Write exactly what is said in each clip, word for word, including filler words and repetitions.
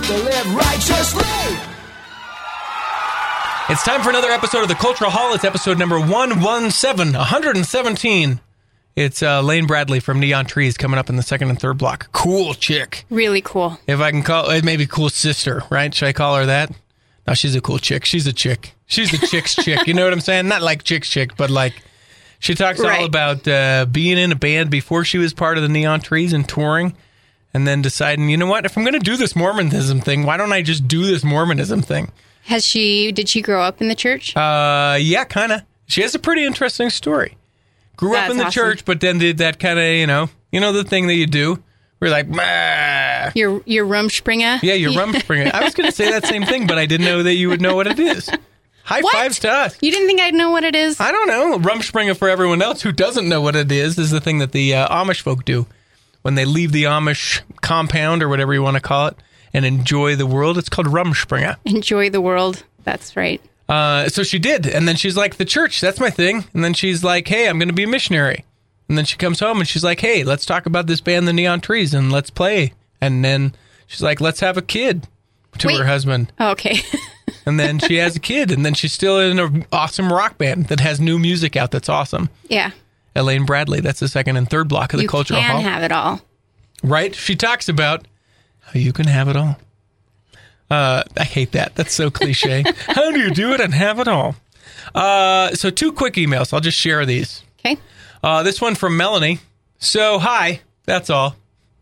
to live righteously. It's time for another episode of the Cultural Hall. It's episode number one seventeen, one seventeen. It's uh, Lane Bradley from Neon Trees coming up in the second and third block. Cool chick. Really cool. If I can call it, maybe cool sister, right? Should I call her that? No, she's a cool chick. She's a chick. She's a chick's chick. You know what I'm saying? Not like chick's chick, but like she talks Right. all about uh, being in a band before she was part of the Neon Trees and touring, and then deciding, you know what? If I'm going to do this Mormonism thing, why don't I just do this Mormonism thing? Has she, did she grow up in the church? Uh, yeah, kind of. She has a pretty interesting story. Grew up That's in the awesome. church, but then did that kind of, you know, you know the thing that you do. We're like, bah. Your your Rumspringa? Yeah, your Rumspringa. I was going to say that same thing, but I didn't know that you would know what it is. High What? fives to us. You didn't think I'd know what it is? I don't know. Rumspringa for everyone else who doesn't know what it is is the thing that the uh, Amish folk do when they leave the Amish compound or whatever you want to call it and enjoy the world. It's called Rumspringa. Enjoy the world. That's right. Uh, so she did. And then she's like, the church, that's my thing. And then she's like, hey, I'm going to be a missionary. And then she comes home and she's like, hey, let's talk about this band, the Neon Trees, and let's play. And then she's like, let's have a kid to Wait. her husband. Oh, okay. And then she has a kid. And then she's still in an awesome rock band that has new music out that's awesome. Yeah. Elaine Bradley. That's the second and third block of the You Cultural can Hall. have it all. Right? She talks about how you can have it all. Uh, I hate that. That's so cliche. How do you do it and have it all? Uh, so two quick emails. I'll just share these. Okay. Uh, this one from Melanie. So, hi. That's all.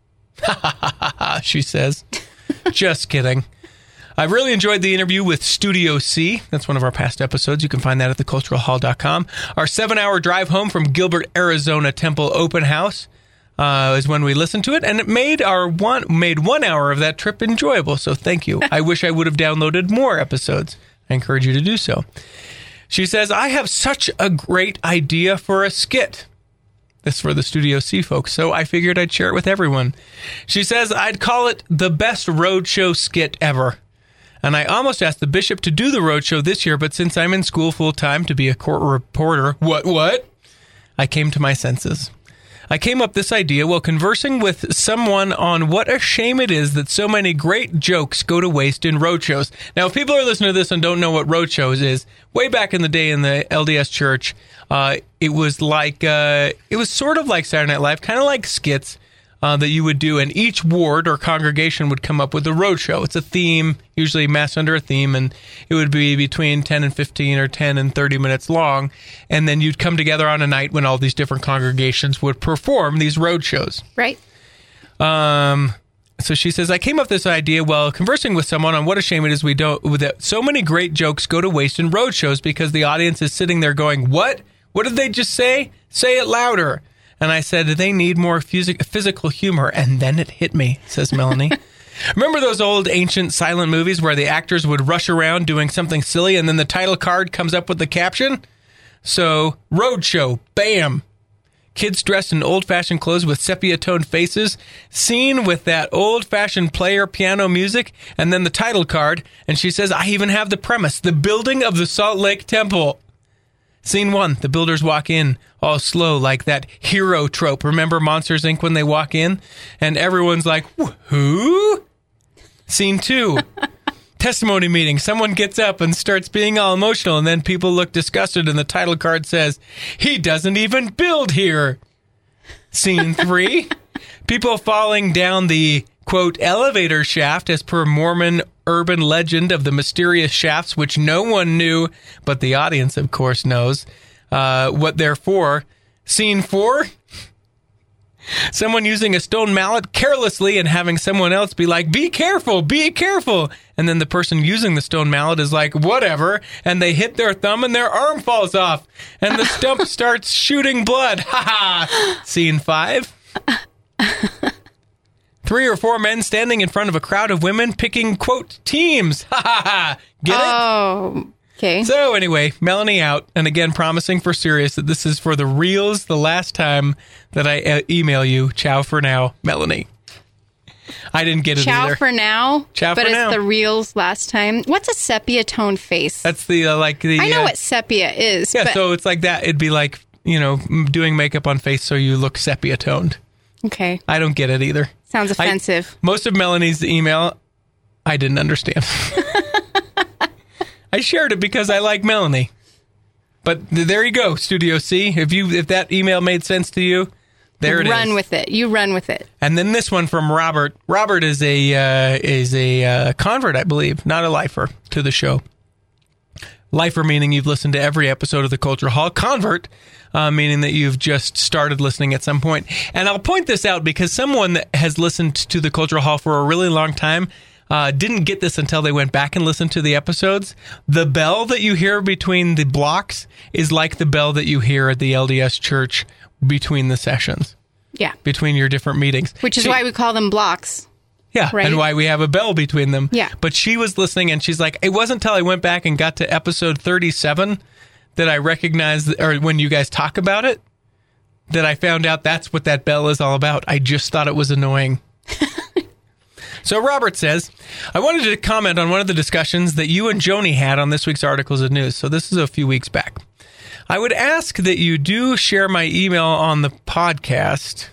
She says. Just kidding. I really enjoyed the interview with Studio C. That's one of our past episodes. You can find that at the cultural hall dot com. Our seven-hour drive home from Gilbert, Arizona Temple Open House uh, is when we listened to it, and it made our one made one hour of that trip enjoyable. So thank you. I wish I would have downloaded more episodes. I encourage you to do so. She says, I have such a great idea for a skit. This is for the Studio C folks, so I figured I'd share it with everyone. She says, I'd call it the best roadshow skit ever. And I almost asked the bishop to do the roadshow this year, but since I'm in school full-time to be a court reporter, what, what? I came to my senses. I came up this idea while conversing with someone on what a shame it is that so many great jokes go to waste in roadshows. Now, if people are listening to this and don't know what roadshows is, way back in the day in the L D S church, uh, it was like, uh, it was sort of like Saturday Night Live, kind of like skits uh, that you would do, and each ward or congregation would come up with a roadshow. It's a theme, usually mass under a theme, and it would be between ten and fifteen or ten and thirty minutes long, and then you'd come together on a night when all these different congregations would perform these roadshows. Right. Um, so she says, I came up with this idea while conversing with someone on what a shame it is we don't, that so many great jokes go to waste in roadshows because the audience is sitting there going, what? What did they just say? Say it louder. And I said, they need more phys- physical humor. And then it hit me, says Melanie. Remember those old ancient silent movies where the actors would rush around doing something silly and then the title card comes up with the caption? So, roadshow, bam. Kids dressed in old-fashioned clothes with sepia-toned faces, scene with that old-fashioned player piano music, and then the title card. And she says, I even have the premise, the building of the Salt Lake Temple. Scene one, the builders walk in, all slow, like that hero trope. Remember Monsters, Incorporated when they walk in? And everyone's like, who? Scene two, testimony meeting. Someone gets up and starts being all emotional, and then people look disgusted, and the title card says, he doesn't even build here. Scene three, people falling down the, quote, elevator shaft as per Mormon urban legend of the mysterious shafts, which no one knew, but the audience, of course, knows uh, what they're for. Scene four, someone using a stone mallet carelessly and having someone else be like, be careful, be careful. And then the person using the stone mallet is like, whatever. And they hit their thumb and their arm falls off. And the stump starts shooting blood. Ha ha. Scene five. Three or four men standing in front of a crowd of women picking, quote, teams. Ha ha ha. Get it? Oh, okay. So anyway, Melanie out. And again, promising for serious that this is for the reals the last time that I uh, email you. Ciao for now, Melanie. I didn't get it Ciao either. for now. Ciao but for it's now. the reals last time. What's a sepia tone face? That's the, uh, like the... I know uh, what sepia is. Yeah, but, so it's like that. It'd be like, you know, doing makeup on face so you look sepia-toned. Okay. I don't get it either. Sounds offensive. I, most of Melanie's email, I didn't understand. I shared it because I like Melanie. But th- there you go, Studio C. If you if that email made sense to you, there it is. Run with it. You run with it. And then this one from Robert. Robert is a uh, is a uh, convert, I believe, not a lifer to the show. Lifer meaning you've listened to every episode of the Culture Hall. Convert uh, meaning that you've just started listening at some point. And I'll point this out because someone that has listened to the Culture Hall for a really long time uh, didn't get this until they went back and listened to the episodes. The bell that you hear between the blocks is like the bell that you hear at the L D S church between the sessions. Yeah. Between your different meetings. Which is See, why we call them blocks. Yeah, right? And why we have a bell between them. Yeah. But she was listening, and she's like, it wasn't until I went back and got to episode thirty-seven that I recognized, or when you guys talk about it, that I found out that's what that bell is all about. I just thought it was annoying. So Robert says, I wanted to comment on one of the discussions that you and Joni had on this week's Articles of News. So this is a few weeks back. I would ask that you do share my email on the podcast.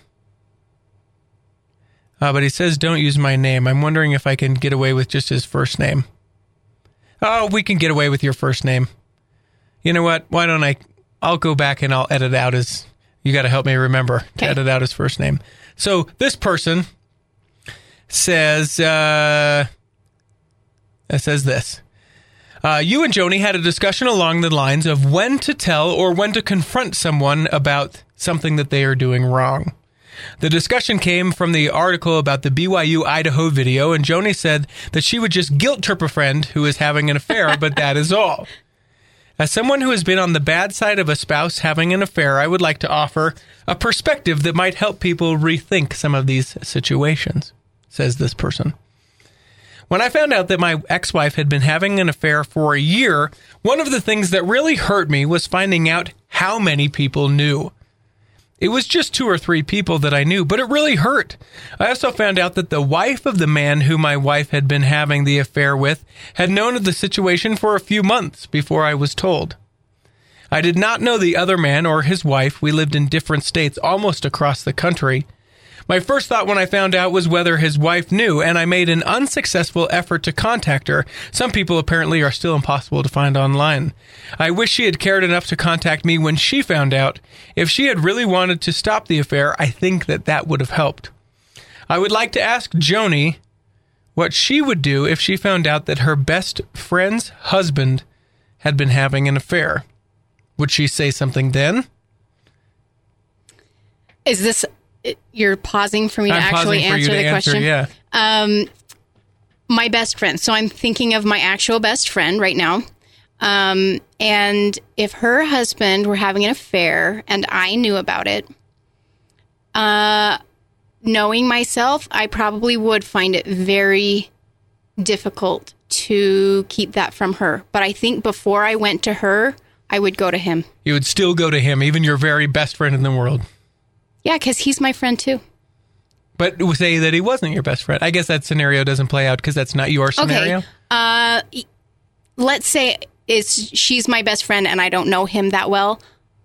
Uh, but he says, don't use my name. I'm wondering if I can get away with just his first name. Oh, we can get away with your first name. You know what? Why don't I? I'll go back and I'll edit out his. You got to help me remember to okay. edit out his first name. So this person says, uh, it says this. Uh, you and Joni had a discussion along the lines of when to tell or when to confront someone about something that they are doing wrong. The discussion came from the article about the B Y U Idaho video, and Joni said that she would just guilt trip a friend who is having an affair, but that is all. As someone who has been on the bad side of a spouse having an affair, I would like to offer a perspective that might help people rethink some of these situations, says this person. When I found out that my ex-wife had been having an affair for a year, one of the things that really hurt me was finding out how many people knew. It was just two or three people that I knew, but it really hurt. I also found out that the wife of the man who my wife had been having the affair with had known of the situation for a few months before I was told. I did not know the other man or his wife. We lived in different states almost across the country. My first thought when I found out was whether his wife knew, and I made an unsuccessful effort to contact her. Some people apparently are still impossible to find online. I wish she had cared enough to contact me when she found out. If she had really wanted to stop the affair, I think that that would have helped. I would like to ask Joni what she would do if she found out that her best friend's husband had been having an affair. Would she say something then? Is this... You're pausing for me to I'm actually answer to the answer, question? Yeah. Um, my best friend. So I'm thinking of my actual best friend right now. Um, and if her husband were having an affair and I knew about it, uh, knowing myself, I probably would find it very difficult to keep that from her. But I think before I went to her, I would go to him. You would still go to him, even your very best friend in the world. Yeah, because he's my friend, too. But say that he wasn't your best friend. I guess that scenario doesn't play out because that's not your scenario. Okay. Uh, let's say it's, she's my best friend and I don't know him that well.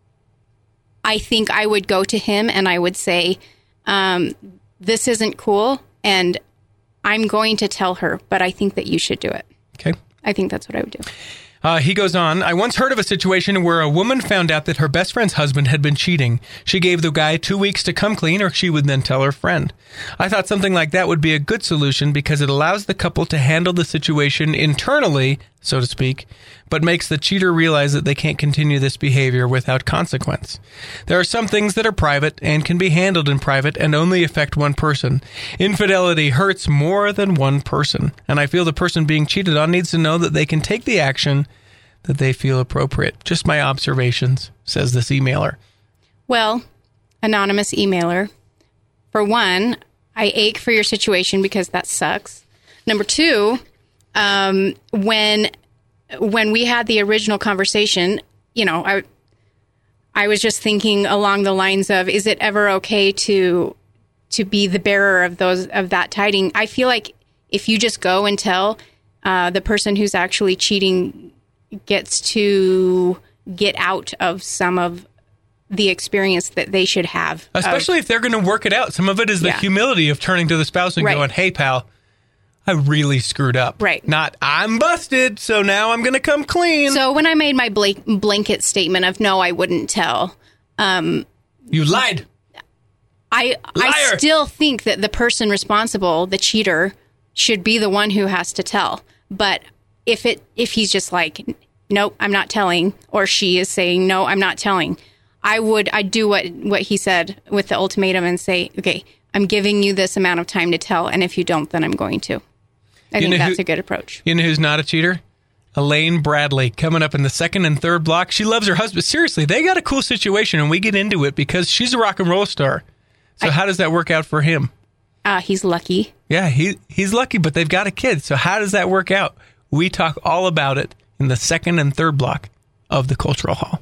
I think I would go to him and I would say, um, this isn't cool and I'm going to tell her, but I think that you should do it. Okay. I think that's what I would do. Uh, he goes on, I once heard of a situation where a woman found out that her best friend's husband had been cheating. She gave the guy two weeks to come clean or she would then tell her friend. I thought something like that would be a good solution because it allows the couple to handle the situation internally, so to speak, but makes the cheater realize that they can't continue this behavior without consequence. There are some things that are private and can be handled in private and only affect one person. Infidelity hurts more than one person, and I feel the person being cheated on needs to know that they can take the action that they feel appropriate. Just my observations, says this emailer. Well, anonymous emailer, for one, I ache for your situation because that sucks. Number two, um, when when we had the original conversation, you know, I I was just thinking along the lines of, is it ever okay to to be the bearer of those of that tiding? I feel like if you just go and tell uh, the person who's actually cheating gets to get out of some of the experience that they should have. Especially of, if they're going to work it out. Some of it is the yeah. humility of turning to the spouse and right. going, hey, pal, I really screwed up. Right. Not, I'm busted, so now I'm going to come clean. So when I made my blank, blanket statement of no, I wouldn't tell, um, you lied. I Liar. I still think that the person responsible, the cheater, should be the one who has to tell. But if it if he's just like, nope, I'm not telling, or she is saying, no, I'm not telling, I would I'd do what, what he said with the ultimatum and say, okay, I'm giving you this amount of time to tell, and if you don't, then I'm going to. I You think know that's who- a good approach. You know who's not a cheater? Elaine Bradley, coming up in the second and third block. She loves her husband. Seriously, they got a cool situation, and we get into it because she's a rock and roll star. So I- how does that work out for him? Uh, he's lucky. Yeah, he he's lucky, but they've got a kid. So how does that work out? We talk all about it in the second and third block of the Cultural Hall.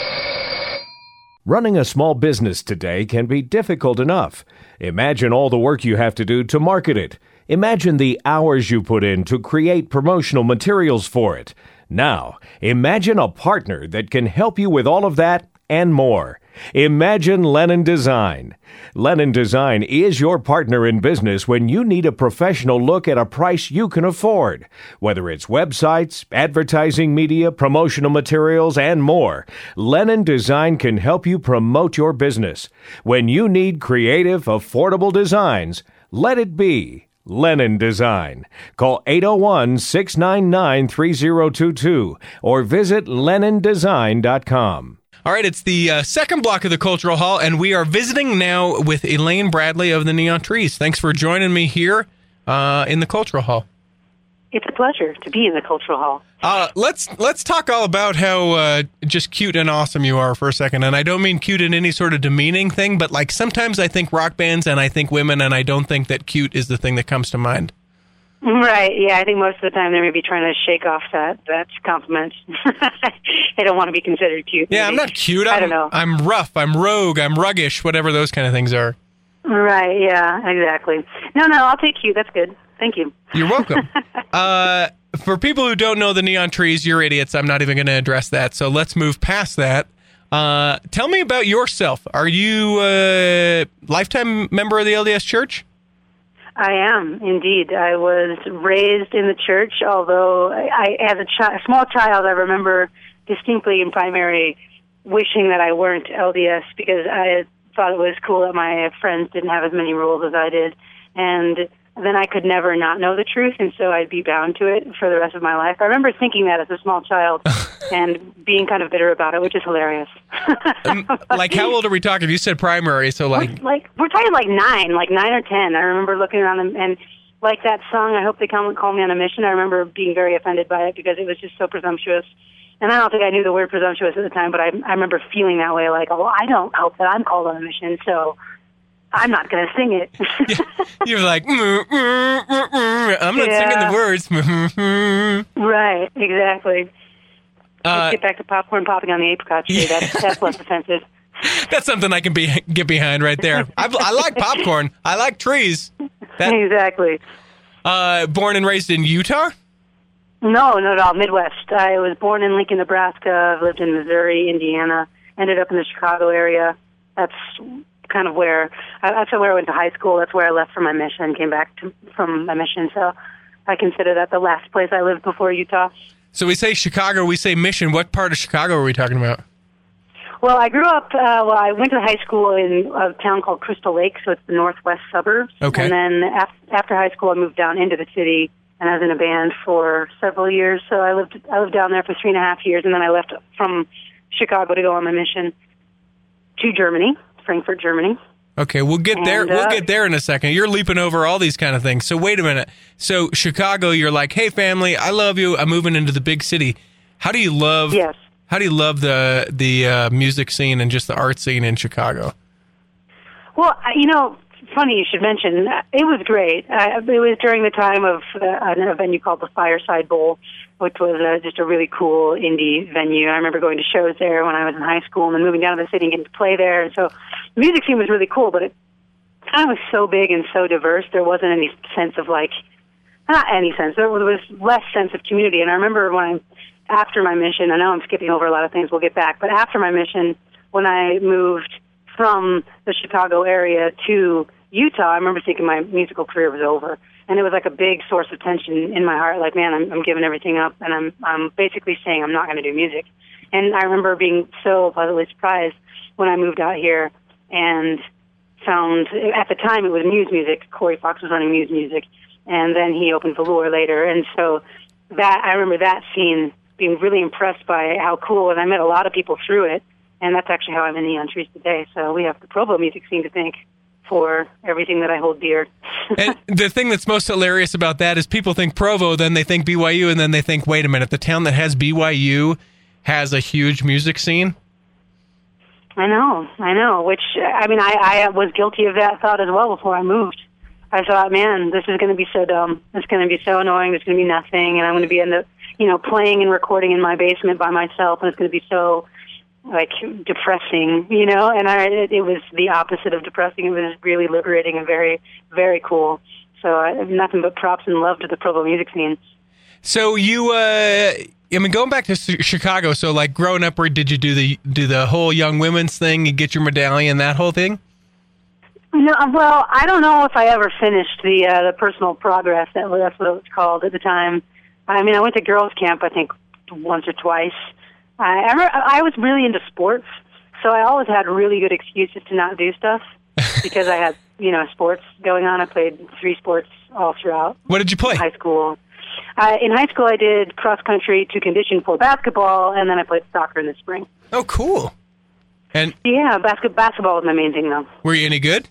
Running a small business today can be difficult enough. Imagine all the work you have to do to market it. Imagine the hours you put in to create promotional materials for it. Now, imagine a partner that can help you with all of that and more. Imagine Lennon Design. Lennon Design is your partner in business when you need a professional look at a price you can afford. Whether it's websites, advertising media, promotional materials, and more, Lennon Design can help you promote your business. When you need creative, affordable designs, let it be Lennon Design. Call eight oh one, six nine nine, three oh two two or visit lennon design dot com. All right, it's the uh, second block of the Cultural Hall, and we are visiting now with Elaine Bradley of the Neon Trees. Thanks for joining me here uh, in the Cultural Hall. It's a pleasure to be in the Cultural Hall. Uh, let's let's talk all about how uh, just cute and awesome you are for a second. And I don't mean cute in any sort of demeaning thing, but like sometimes I think rock bands and I think women, and I don't think that cute is the thing that comes to mind. Right, yeah, I think most of the time they may be trying to shake off that, that compliment. They don't want to be considered cute. Yeah, maybe. I'm not cute. I'm, I don't know. I'm rough. I'm rogue. I'm ruggish. Whatever those kind of things are. Right, yeah, exactly. No, no, I'll take cute. That's good. Thank you. You're welcome. uh, for people who don't know the Neon Trees, you're idiots. I'm not even going to address that. So let's move past that. Uh, tell me about yourself. Are you a lifetime member of the L D S Church? I am, indeed. I was raised in the church, although I, as a, chi- a small child, I remember distinctly in primary wishing that I weren't L D S because I thought it was cool that my friends didn't have as many rules as I did. And then I could never not know the truth, and so I'd be bound to it for the rest of my life. I remember thinking that as a small child and being kind of bitter about it, which is hilarious. um, like, how old are we talking? You said primary, so like... We're, like we're talking like nine, like nine or ten. I remember looking around and, and like that song, I Hope They Come and Call Me on a Mission, I remember being very offended by it because it was just so presumptuous. And I don't think I knew the word presumptuous at the time, but I, I remember feeling that way, like, oh, I don't hope that I'm called on a mission, so I'm not going to sing it. You're like, mm, mm, mm, mm. I'm not Yeah. singing the words. Right, exactly. Uh, Let's get back to popcorn popping on the apricot tree. Yeah. That's, that's less offensive. That's something I can be get behind right there. I, I like popcorn. I like trees. That, Exactly. uh, born and raised in Utah? No, not at all. Midwest. I was born in Lincoln, Nebraska. I've lived in Missouri, Indiana. Ended up in the Chicago area. That's kind of where I, that's where I went to high school. That's where I left for my mission. Came back to, from my mission. So I consider that the last place I lived before Utah. So we say Chicago, we say Mission. What part of Chicago are we talking about? Well, I grew up. Uh, well, I went to high school in a town called Crystal Lake, so it's the northwest suburbs. Okay. And then af- after high school, I moved down into the city, and I was in a band for several years. So I lived I lived down there for three and a half years, and then I left from Chicago to go on my mission to Germany, Frankfurt, Germany. Okay, we'll get there. And, We'll uh, get there in a second. You're leaping over all these kind of things. So wait a minute. So Chicago, you're like, hey family, I love you. I'm moving into the big city. How do you love? Yes. How do you love the the uh, music scene and just the art scene in Chicago? Well, I- you know, funny you should mention. uh, It was great. Uh, it was during the time of uh, a venue called the Fireside Bowl, which was uh, just a really cool indie venue. I remember going to shows there when I was in high school and then moving down to the city and getting to play there. And so the music scene was really cool, but it kind of was so big and so diverse. There wasn't any sense of like, not any sense. There was less sense of community. And I remember when I, after my mission, I know I'm skipping over a lot of things, we'll get back, but after my mission, when I moved from the Chicago area to Utah, I remember thinking my musical career was over. And it was like a big source of tension in my heart. Like, man, I'm, I'm giving everything up, and I'm I'm basically saying I'm not going to do music. And I remember being so pleasantly surprised when I moved out here and found, at the time it was Muse Music. Corey Fox was running Muse Music, and then he opened Velour later. And so that I remember that scene, being really impressed by how cool, and I met a lot of people through it. And that's actually how I'm in Neon Trees today. So we have the Provo music scene to thank for everything that I hold dear. And the thing that's most hilarious about that is people think Provo, then they think B Y U, and then they think, wait a minute, the town that has B Y U has a huge music scene? I know, I know, which, I mean, I, I was guilty of that thought as well before I moved. I thought, man, this is going to be so dumb. It's going to be so annoying. There's going to be nothing, and I'm going to be in the, you know, playing and recording in my basement by myself, and it's going to be so, like, depressing, you know, and I, it, it was the opposite of depressing. It was really liberating and very, very cool. So I have nothing but props and love to the Provo music scene. So you, uh, I mean, going back to Chicago, so like growing up, where did you do the do the whole young women's thing? You get your medallion, that whole thing? No, well, I don't know if I ever finished the uh, the personal progress. That was, that's what it was called at the time. I mean, I went to girls' camp, I think, once or twice. I, I, remember, I was really into sports, so I always had really good excuses to not do stuff because I had, you know, sports going on. I played three sports all throughout. What did you play? High school. Uh, in high school, I did cross country to condition for basketball, and then I played soccer in the spring. Oh, cool. And yeah, basket, basketball was my main thing, though. Were you any good?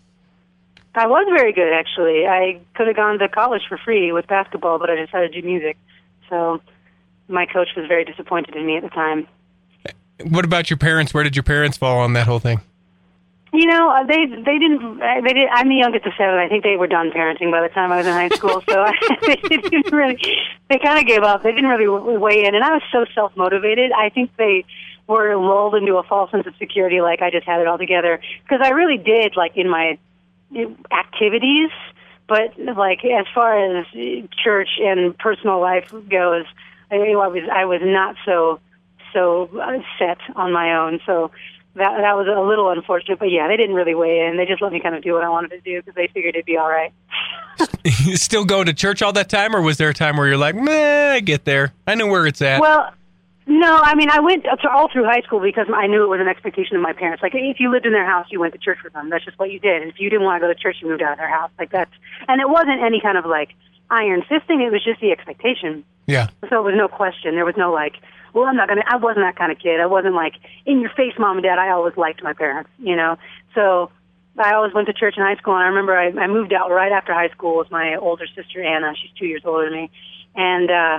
I was very good, actually. I could have gone to college for free with basketball, but I decided to do music. So my coach was very disappointed in me at the time. What about your parents? Where did your parents fall on that whole thing? You know, they they didn't. They did. I'm the youngest of seven. I think they were done parenting by the time I was in high school. So they didn't really. They kind of gave up. They didn't really weigh in, and I was so self motivated. I think they were lulled into a false sense of security, like I just had it all together. Because I really did, like in my activities, but like as far as church and personal life goes, I, I was I was not so so set on my own. So. That that was a little unfortunate, but yeah, they didn't really weigh in. They just let me kind of do what I wanted to do because they figured it'd be all right. You still go to church all that time, or was there a time where you're like, meh, I get there. I know where it's at. Well, no, I mean, I went up to all through high school because I knew it was an expectation of my parents. Like, if you lived in their house, you went to church with them. That's just what you did. And if you didn't want to go to church, you moved out of their house. Like that's, and it wasn't any kind of like iron fisting. It was just the expectation. Yeah. So it was no question. There was no like, well, I'm not going to, I wasn't that kind of kid. I wasn't like, in your face, mom and dad. I always liked my parents, you know. So I always went to church in high school, and I remember I, I moved out right after high school with my older sister, Anna. She's two years older than me. And uh,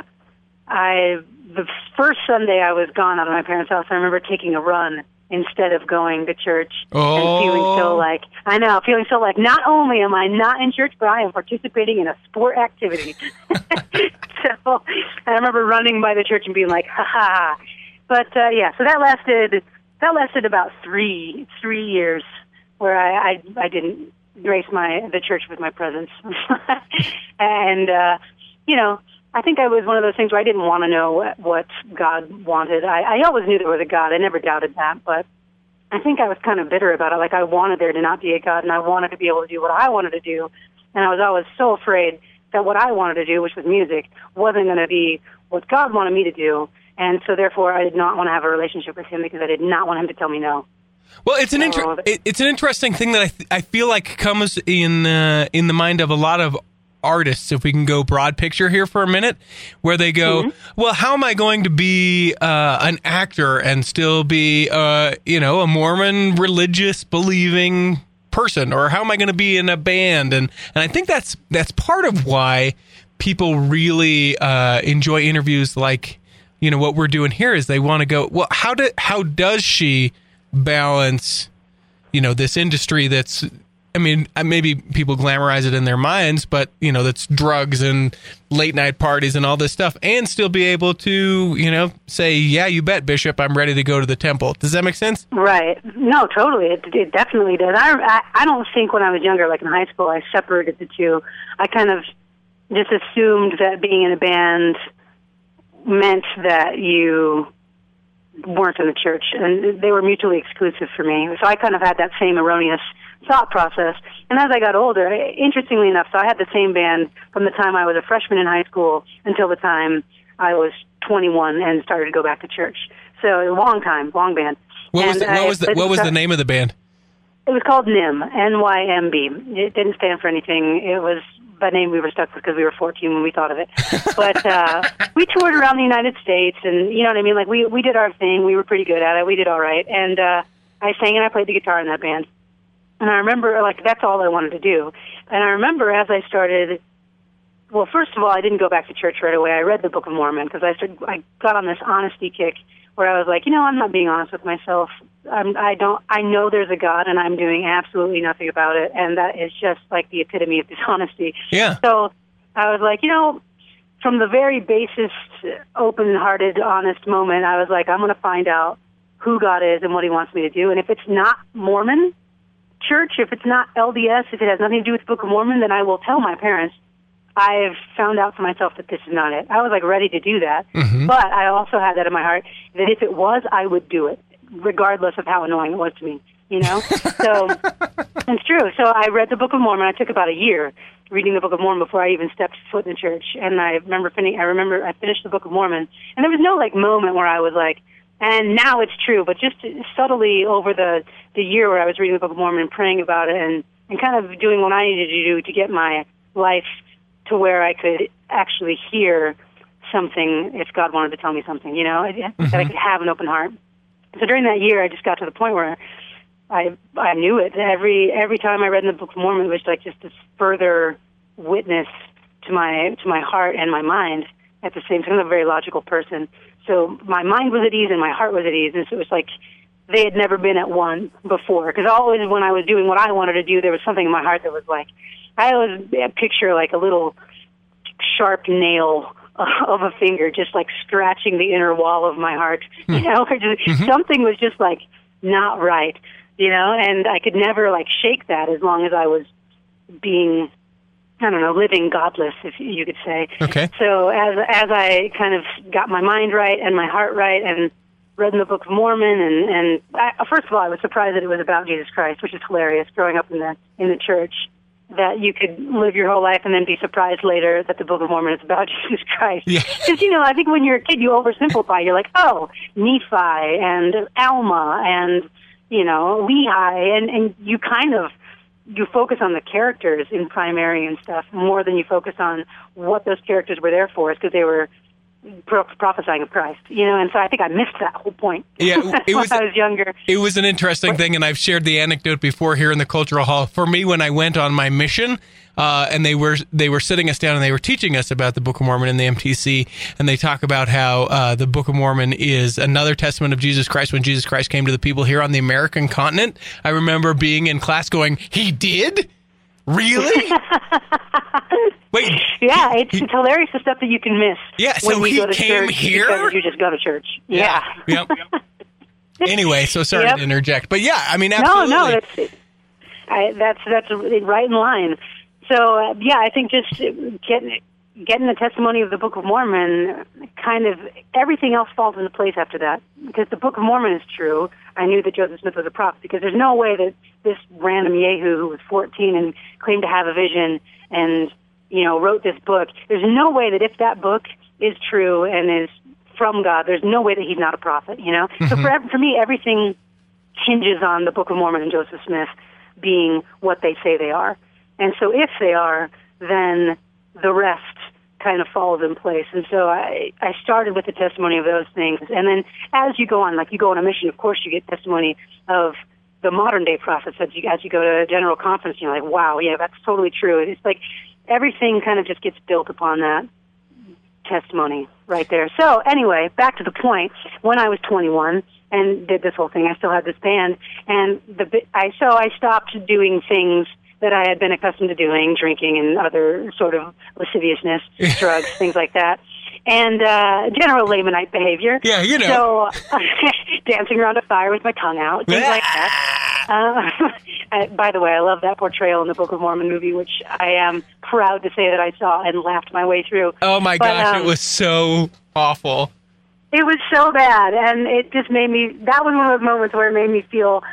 I, the first Sunday I was gone out of my parents' house, I remember taking a run instead of going to church oh. and feeling so like, I know, feeling so like, not only am I not in church, but I am participating in a sport activity. So I remember running by the church and being like, ha ha. But uh, yeah, so that lasted, that lasted about three, three years where I, I, I didn't grace my, the church with my presence. And, uh, you know, I think I was one of those things where I didn't want to know what, what God wanted. I, I always knew there was a God. I never doubted that, but I think I was kind of bitter about it. Like I wanted there to not be a God, and I wanted to be able to do what I wanted to do. And I was always so afraid that what I wanted to do, which was music, wasn't going to be what God wanted me to do. And so therefore I did not want to have a relationship with him because I did not want him to tell me no. Well, it's an inter- it's an interesting thing that I th- I feel like comes in uh, in the mind of a lot of artists, if we can go broad picture here for a minute, where they go, mm-hmm. well, how am I going to be uh, an actor and still be, uh, you know, a Mormon religious believing person, or how am I going to be in a band? And and I think that's that's part of why people really uh, enjoy interviews like, you know, what we're doing here is they want to go, well, how do how does she balance, you know, this industry that's, I mean, maybe people glamorize it in their minds, but, you know, that's drugs and late night parties and all this stuff, and still be able to, you know, say, yeah, you bet, Bishop, I'm ready to go to the temple. Does that make sense? Right. No, totally. It, it definitely does. I, I, I don't think when I was younger, like in high school, I separated the two. I kind of just assumed that being in a band meant that you weren't in the church, and they were mutually exclusive for me. So I kind of had that same erroneous thought process. And And as I got older, interestingly enough, so I had the same band from the time I was a freshman in high school until the time I was twenty-one and started to go back to church. So a long time, long band. What was and the, what I, was the, what was the name of the band? It was called N Y M, N Y M B. It didn't stand for anything. It was the name we were stuck with because we were fourteen when we thought of it. But uh, we toured around the United States, and you know what I mean? Like, we, we did our thing. We were pretty good at it. We did all right. And uh, I sang and I played the guitar in that band. And I remember, like, that's all I wanted to do. And I remember as I started, well, first of all, I didn't go back to church right away. I read the Book of Mormon because I started, I got on this honesty kick where I was like, you know, I'm not being honest with myself. I'm, I don't. I know there's a God, and I'm doing absolutely nothing about it, and that is just like the epitome of dishonesty. Yeah. So I was like, you know, from the very basest, open-hearted, honest moment, I was like, I'm going to find out who God is and what He wants me to do, and if it's not Mormon church, if it's not L D S, if it has nothing to do with the Book of Mormon, then I will tell my parents. I've found out for myself that this is not it. I was like ready to do that, mm-hmm. but I also had that in my heart that if it was, I would do it, regardless of how annoying it was to me, you know? So it's true. So I read the Book of Mormon. I took about a year reading the Book of Mormon before I even stepped foot in the church. And I remember fin- I remember I finished the Book of Mormon, and there was no like moment where I was like, and now it's true, but just subtly over the, the year where I was reading the Book of Mormon and praying about it and, and kind of doing what I needed to do to get my life to where I could actually hear something if God wanted to tell me something, you know, mm-hmm. that I could have an open heart. So during that year, I just got to the point where I I knew it. Every every time I read in the Book of Mormon, it was like just this further witness to my to my heart and my mind at the same time. I'm a very logical person. So my mind was at ease and my heart was at ease. And so it was like they had never been at one before. Because always when I was doing what I wanted to do, there was something in my heart that was like, I always picture like a little sharp nail of a finger just like scratching the inner wall of my heart, you know, or just, mm-hmm. something was just like not right, you know, and I could never like shake that as long as I was being, I don't know, living godless, if you could say. Okay. So as as I kind of got my mind right and my heart right and read in the Book of Mormon, and, and I, first of all, I was surprised that it was about Jesus Christ, which is hilarious, growing up in the in the church, that you could live your whole life and then be surprised later that the Book of Mormon is about Jesus Christ. Because, yeah. you know, I think when you're a kid, you oversimplify. You're like, oh, Nephi and Alma and, you know, Lehi, and, and you kind of, you focus on the characters in primary and stuff more than you focus on what those characters were there for, because they were pro- prophesying of Christ, you know, and so I think I missed that whole point. Yeah, it was, when I was younger. It was an interesting thing, and I've shared the anecdote before here in the Cultural Hall. For me, when I went on my mission, uh, and they were they were sitting us down and they were teaching us about the Book of Mormon in the M T C, and they talk about how uh, the Book of Mormon is another testament of Jesus Christ when Jesus Christ came to the people here on the American continent. I remember being in class going, "He did? Really?" Wait. Yeah, it's, it's hilarious the stuff that you can miss. Yeah, so when you he go to came church here? because you just go to church. Yeah. yeah. Yep. Anyway, so sorry yep. to interject, but yeah, I mean, absolutely. No, no, that's I, that's that's right in line. So uh, yeah, I think just getting getting the testimony of the Book of Mormon, kind of everything else falls into place after that. Because the Book of Mormon is true. I knew that Joseph Smith was a prophet, because there's no way that this random Yehu who was fourteen and claimed to have a vision and, you know, wrote this book, there's no way that if that book is true and is from God, there's no way that he's not a prophet, you know? Mm-hmm. So for, for me, everything hinges on the Book of Mormon and Joseph Smith being what they say they are. And so if they are, then the rest kind of falls in place. And so I, I started with the testimony of those things. And then as you go on, like you go on a mission, of course you get testimony of the modern day prophets. As you, as you go to a general conference, you're like, wow, yeah, that's totally true. It's like everything kind of just gets built upon that testimony right there. So anyway, back to the point. When I was twenty-one and did this whole thing, I still had this band, and the I so I stopped doing things that I had been accustomed to doing, drinking and other sort of lasciviousness, drugs, things like that, and uh, general Lamanite behavior. Yeah, you know. So dancing around a fire with my tongue out, things like that. Uh, I, by the way, I love that portrayal in the Book of Mormon movie, which I am proud to say that I saw and laughed my way through. Oh my but, gosh, um, it was so awful. It was so bad, and it just made me, that was one of those moments where it made me feel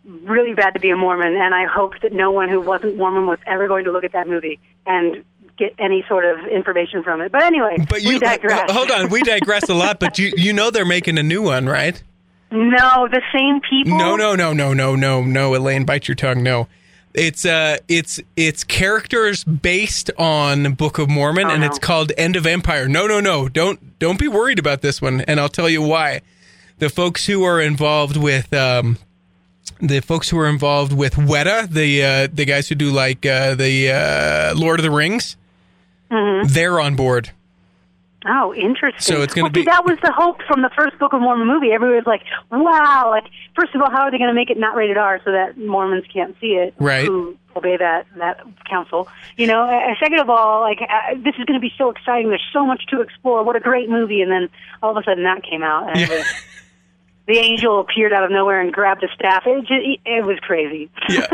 really bad to be a Mormon, and I hoped that no one who wasn't Mormon was ever going to look at that movie and get any sort of information from it. But anyway, but you, we digress. Hold on, we digress a lot, but you you know they're making a new one, right? No, the same people? No, no, no, no, no, no, no, Elaine, bite your tongue, no. It's uh, it's it's characters based on Book of Mormon, oh, and no. it's called End of Empire. No, no, no, don't don't be worried about this one, and I'll tell you why. The folks who are involved with um, the folks who are involved with Weta, the uh, the guys who do like uh, the uh, Lord of the Rings, mm-hmm. they're on board. Oh, interesting. So it's going to well, see, be that was the hope from the first Book of Mormon movie. Everybody was like, "Wow!" Like, first of all, how are they going to make it not rated R so that Mormons can't see it? Right. Who obey that that counsel? You know. And second of all, like, uh, this is going to be so exciting. There's so much to explore. What a great movie! And then all of a sudden, that came out, and yeah. it was, the angel appeared out of nowhere and grabbed a staff. It just, it was crazy. Yeah.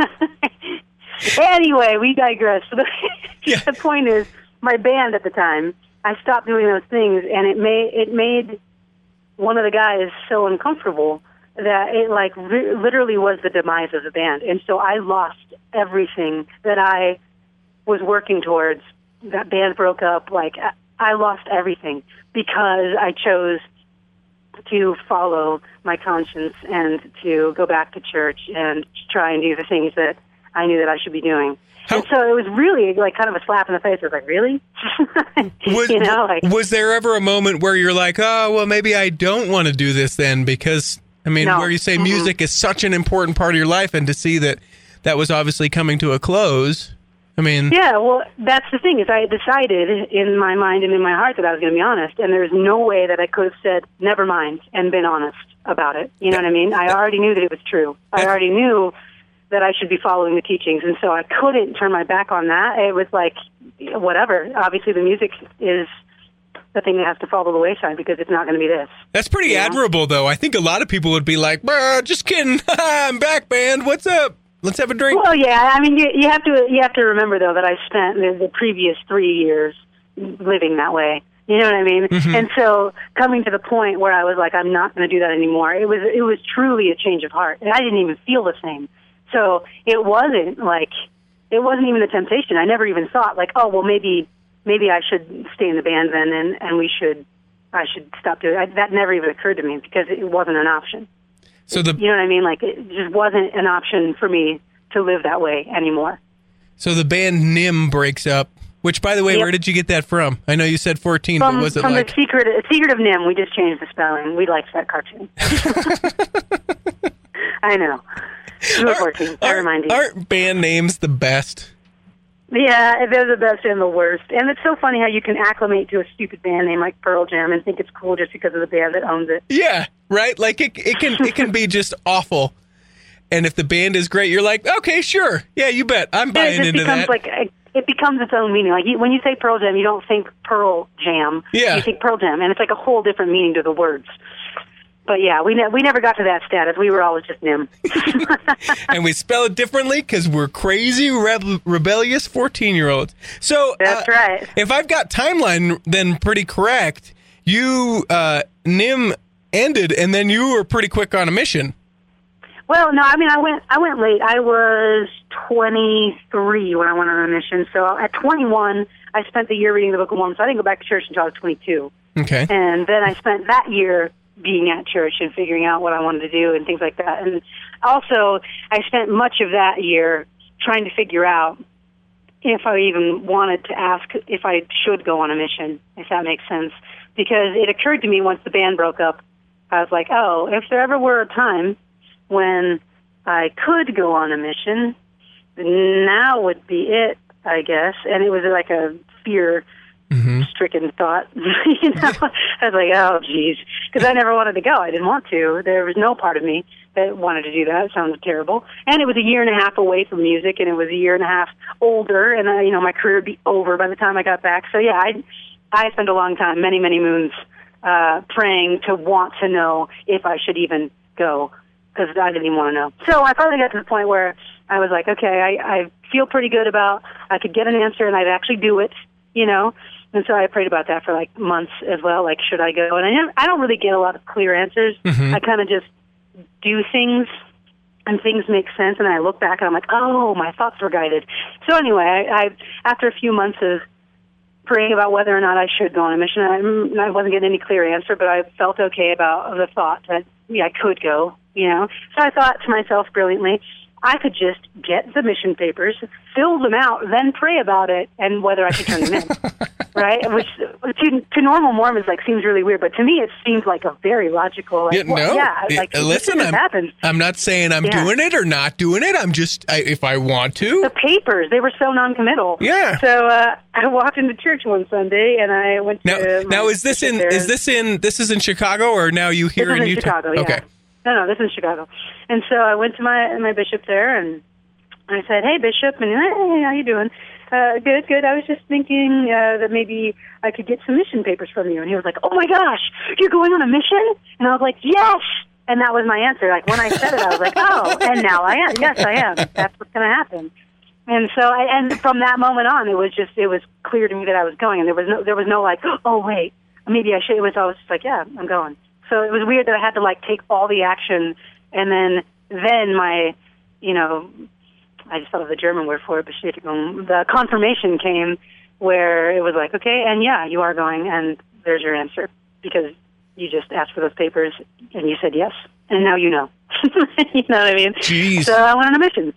Anyway, we digress. The, yeah. the point is, my band at the time, I stopped doing those things, and it made it made one of the guys so uncomfortable that it like re- literally was the demise of the band. And so I lost everything that I was working towards. That band broke up. Like I, I lost everything because I chose to follow my conscience and to go back to church and try and do the things that I knew that I should be doing. How, and so it was really like kind of a slap in the face. I was like, really? was, you know, like, was there ever a moment where you're like, oh, well, maybe I don't want to do this then? Because, I mean, no. where you say mm-hmm. music is such an important part of your life, and to see that that was obviously coming to a close, I mean... Yeah, well, that's the thing, is I decided in my mind and in my heart that I was going to be honest, and there's no way that I could have said, never mind, and been honest about it. You know what I mean? I already knew that it was true. I already knew that I should be following the teachings, and so I couldn't turn my back on that. It was like, whatever. Obviously, the music is the thing that has to fall to the wayside because it's not going to be this. That's pretty you know? admirable, though. I think a lot of people would be like, just kidding. I'm back, band. What's up? Let's have a drink. Well, yeah. I mean, you, you have to you have to remember, though, that I spent the, the previous three years living that way. You know what I mean? Mm-hmm. And so coming to the point where I was like, I'm not going to do that anymore, it was it was truly a change of heart. And I didn't even feel the same. So it wasn't like, it wasn't even a temptation. I never even thought like, oh, well, maybe maybe I should stay in the band then, and, and we should, I should stop doing it. I, that never even occurred to me because it wasn't an option. So the You know what I mean? Like, it just wasn't an option for me to live that way anymore. So the band N I M breaks up, which, by the way, yep. where did you get that from? I know you said fourteen, from, but was it from like... the secret, secret of N I M, we just changed the spelling. We liked that cartoon. I know. You were fourteen, I remind you. Aren't band names the best? Yeah, they're the best and the worst. And it's so funny how you can acclimate to a stupid band name like Pearl Jam and think it's cool just because of the band that owns it. Yeah, right? Like, it, it can it can be just awful. And if the band is great, you're like, okay, sure. Yeah, you bet. I'm buying it just into becomes that. Like, it becomes its own meaning. Like, you, when you say Pearl Jam, you don't think Pearl Jam. Yeah. You think Pearl Jam, and it's like a whole different meaning to the words. But yeah, we ne- we never got to that status. We were always just N I M. And we spell it differently because we're crazy, rebe- rebellious fourteen-year-olds. So That's uh, right. If I've got timeline then pretty correct, you, uh, N I M ended, and then you were pretty quick on a mission. Well, no, I mean, I went I went late. I was twenty-three when I went on a mission. So at twenty-one, I spent the year reading the Book of Mormon. So I didn't go back to church until I was twenty-two. Okay. And then I spent that year being at church and figuring out what I wanted to do and things like that. And also, I spent much of that year trying to figure out if I even wanted to ask if I should go on a mission, if that makes sense. Because it occurred to me once the band broke up, I was like, oh, if there ever were a time when I could go on a mission, now would be it, I guess. And it was like a fear Mm-hmm. stricken thought, you know. I was like, oh, geez, because I never wanted to go. I didn't want to. There was no part of me that wanted to do that. It sounded terrible. And it was a year and a half away from music, and it was a year and a half older, and, uh, you know, my career would be over by the time I got back. So, yeah, I, I spent a long time, many, many moons, uh, praying to want to know if I should even go, because I didn't even want to know. So I finally got to the point where I was like, okay, I, I feel pretty good about I could get an answer, and I'd actually do it, you know. And so I prayed about that for like months as well. Like, should I go? And I, never, I don't really get a lot of clear answers. Mm-hmm. I kind of just do things and things make sense, and I look back and I'm like, oh, my thoughts were guided. So anyway, I, I after a few months of praying about whether or not I should go on a mission, I, I wasn't getting any clear answer, but I felt okay about the thought that yeah, I could go, you know. So I thought to myself brilliantly, I could just get the mission papers, fill them out, then pray about it and whether I should turn them in. Right? Which to, to normal Mormons like seems really weird, but to me it seems like a very logical. Like, yeah, no, well, yeah, like, uh, listen, I'm, I'm not saying I'm yeah. doing it or not doing it. I'm just I, if I want to. The papers, they were so non-committal. Yeah. So uh, I walked into church one Sunday and I went now, to. Now is this in is this in this is in Chicago or now you here this in is in Utah? Chicago, yeah. Okay. No, no, this is Chicago. And so I went to my my bishop there and I said, "Hey, bishop," and hey, how you doing? Uh, good, good. I was just thinking uh, that maybe I could get some mission papers from you. And he was like, "Oh my gosh, you're going on a mission?" And I was like, "Yes." And that was my answer. Like when I said it, I was like, "Oh," and now I am. Yes, I am. That's what's going to happen. And so, I, and from that moment on, it was just it was clear to me that I was going, and there was no there was no like, "Oh wait, maybe I should." It was I was just like, "Yeah, I'm going." So it was weird that I had to like take all the action, and then then my, you know. I just thought of the German word for it, Bestätigung. The confirmation came where it was like, okay, and yeah, you are going, and there's your answer, because you just asked for those papers, and you said yes, and now you know. You know what I mean? Jeez. So I went on a mission.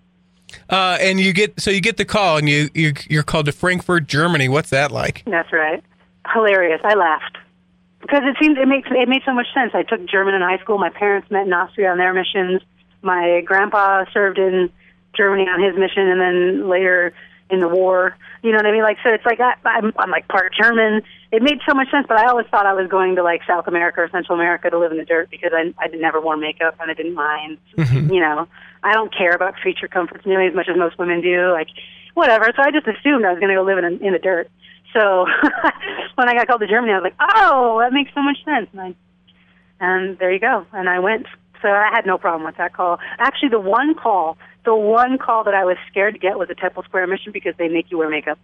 Uh, and you get so you get the call, and you, you you're called to Frankfurt, Germany. What's that like? That's right. Hilarious. I laughed because it seemed it makes it made so much sense. I took German in high school. My parents met in Austria on their missions. My grandpa served in Germany on his mission, and then later in the war. You know what I mean? Like, so it's like I, I'm, I'm like part German. It made so much sense, but I always thought I was going to like South America or Central America to live in the dirt because I, I never wore makeup and I didn't mind. Mm-hmm. You know, I don't care about creature comforts nearly as much as most women do. Like, whatever. So I just assumed I was going to go live in, in the dirt. So when I got called to Germany, I was like, oh, that makes so much sense. And, I, and there you go. And I went. So I had no problem with that call. Actually, the one call, the one call that I was scared to get was a Temple Square mission because they make you wear makeup.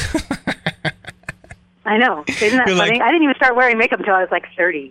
I know. Isn't that You're funny? like, I didn't even start wearing makeup until I was like thirty.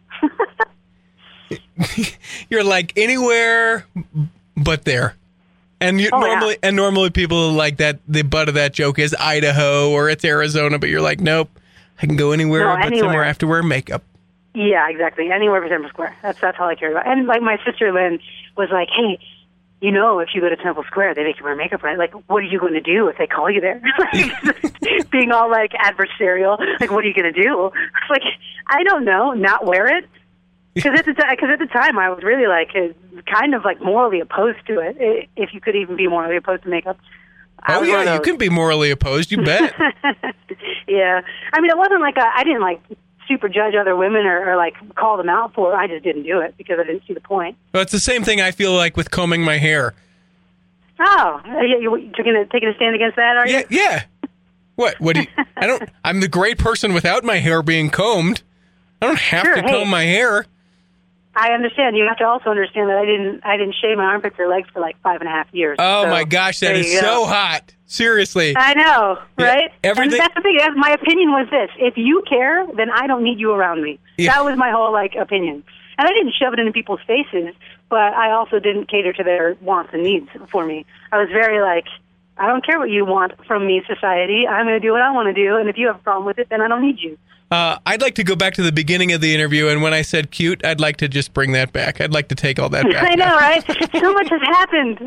You're like anywhere but there. And you, oh, normally, yeah. and normally people like that. The butt of that joke is Idaho or it's Arizona, but you're like, nope, I can go anywhere no, but anywhere. somewhere I have to wear makeup. Yeah, exactly. Anywhere but Temple Square. That's that's all I cared about. And like my sister Lynn was like, hey, you know, if you go to Temple Square, they make you wear makeup, right? Like, what are you going to do if they call you there? Like, being all like adversarial, like, what are you going to do? It's like, I don't know, not wear it. Because at the t- cause at the time, I was really like kind of like morally opposed to it. it if you could even be morally opposed to makeup. Oh yeah, you can be morally opposed. You bet. Yeah, I mean, it wasn't like a, I didn't like super judge other women or, or like call them out for it. I just didn't do it because I didn't see the point. Well, it's the same thing I feel like with combing my hair. Oh, you, you're going to take a stand against that? Are you? Yeah, yeah. What? What do you? I don't. I'm the great person without my hair being combed. I don't have sure, to hey. comb my hair. I understand. You have to also understand that I didn't I didn't shave my armpits or legs for like five and a half years. Oh so my gosh, that is so hot. Seriously. I know, right? Yeah, everything. And that's the thing. My opinion was this: if you care, then I don't need you around me. Yeah. That was my whole like opinion. And I didn't shove it into people's faces, but I also didn't cater to their wants and needs for me. I was very like, I don't care what you want from me, society. I'm going to do what I want to do, and if you have a problem with it, then I don't need you. Uh, I'd like to go back to the beginning of the interview, and when I said cute, I'd like to just bring that back. I'd like to take all that back. I know, now. right? So much has happened.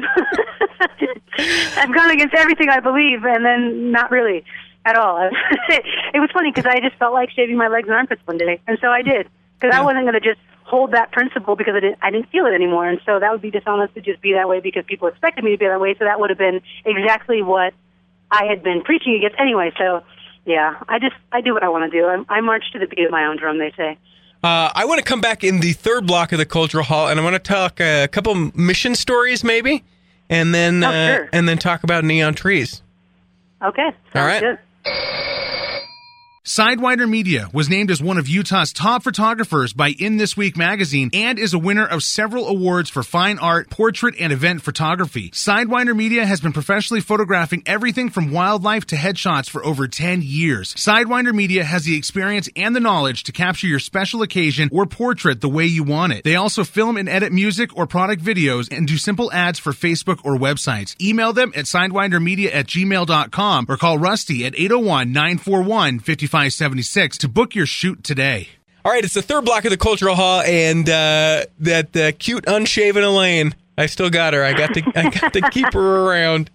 I've gone against everything I believe, and then not really at all. It was funny because I just felt like shaving my legs and armpits one day, and so I did. Because Yeah. I wasn't going to just hold that principle because I didn't, I didn't feel it anymore, and so that would be dishonest to just be that way because people expected me to be that way, so that would have been exactly what I had been preaching against anyway, so... Yeah, I just, I do what I want to do. I, I march to the beat of my own drum, they say. Uh, I want to come back in the third block of the Cultural Hall, and I want to talk a couple mission stories, maybe, and then oh, uh, sure. and then talk about neon trees. Okay. All right. Good. Sidewinder Media was named as one of Utah's top photographers by In This Week magazine and is a winner of several awards for fine art, portrait, and event photography. Sidewinder Media has been professionally photographing everything from wildlife to headshots for over ten years. Sidewinder Media has the experience and the knowledge to capture your special occasion or portrait the way you want it. They also film and edit music or product videos and do simple ads for Facebook or websites. Email them at sidewindermedia at gmail dot com or call Rusty at eight oh one, nine four one, five five seven six to book your shoot today. All right, it's the third block of the Cultural Hall, and uh, that uh, cute unshaven Elaine. I still got her. I got to. I got to keep her around.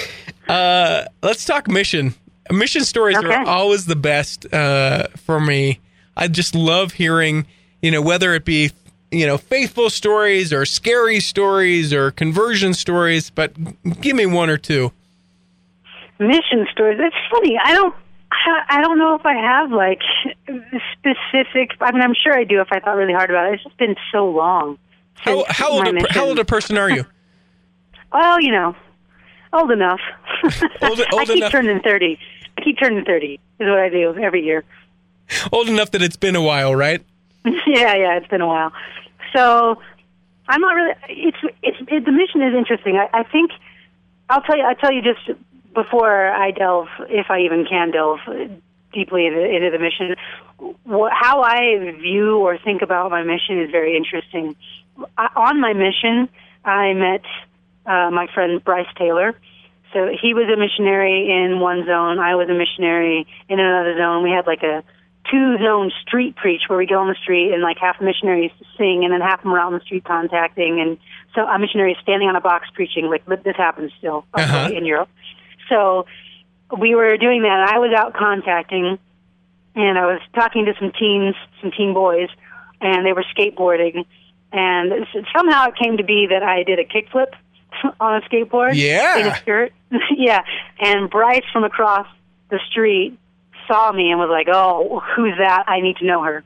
Uh, let's talk Mission. Mission stories Okay. are always the best uh, for me. I just love hearing, you know, whether it be, you know, faithful stories or scary stories or conversion stories. But give me one or two. Mission stories. It's funny. I don't. I don't know if I have like specific. I mean, I'm sure I do if I thought really hard about it. It's just been so long. How, since how old? my A, mission. how old a person are you? Well, you know, old enough. Old- I old keep enough. turning thirty. I keep turning thirty is what I do every year. Old enough that it's been a while, right? yeah, yeah, it's been a while. So I'm not really. It's it's it, the mission is interesting. I, I think I'll tell you. I'll tell you just before I delve, if I even can delve deeply into, into the mission. What, how I view or think about my mission is very interesting. I, on my mission, I met uh, my friend Bryce Taylor. So he was a missionary in one zone. I was a missionary in another zone. We had like a two-zone street preach where we go on the street and like half the missionaries sing and then half of them are out on the street contacting. And so a missionary is standing on a box preaching. Like this happens still Uh-huh. in Europe. So we were doing that. And I was out contacting and I was talking to some teens, some teen boys, and they were skateboarding. And somehow it came to be that I did a kickflip on a skateboard Yeah. in a skirt. yeah. And Bryce from across the street saw me and was like, oh, who's that? I need to know her.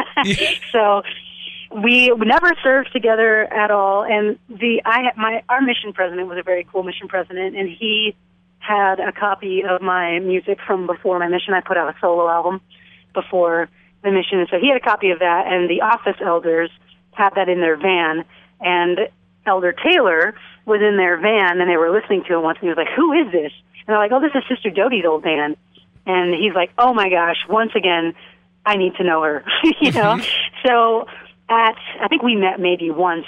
So we never served together at all. And the I my our mission president was a very cool mission president, and he had a copy of my music from before my mission. I put out a solo album before the mission. So he had a copy of that, and the office elders had that in their van. And Elder Taylor was in their van, and they were listening to him once, and he was like, who is this? And they're like, oh, this is Sister Doty's old band. And he's like, oh, my gosh, once again, I need to know her, you know? So at, I think we met maybe once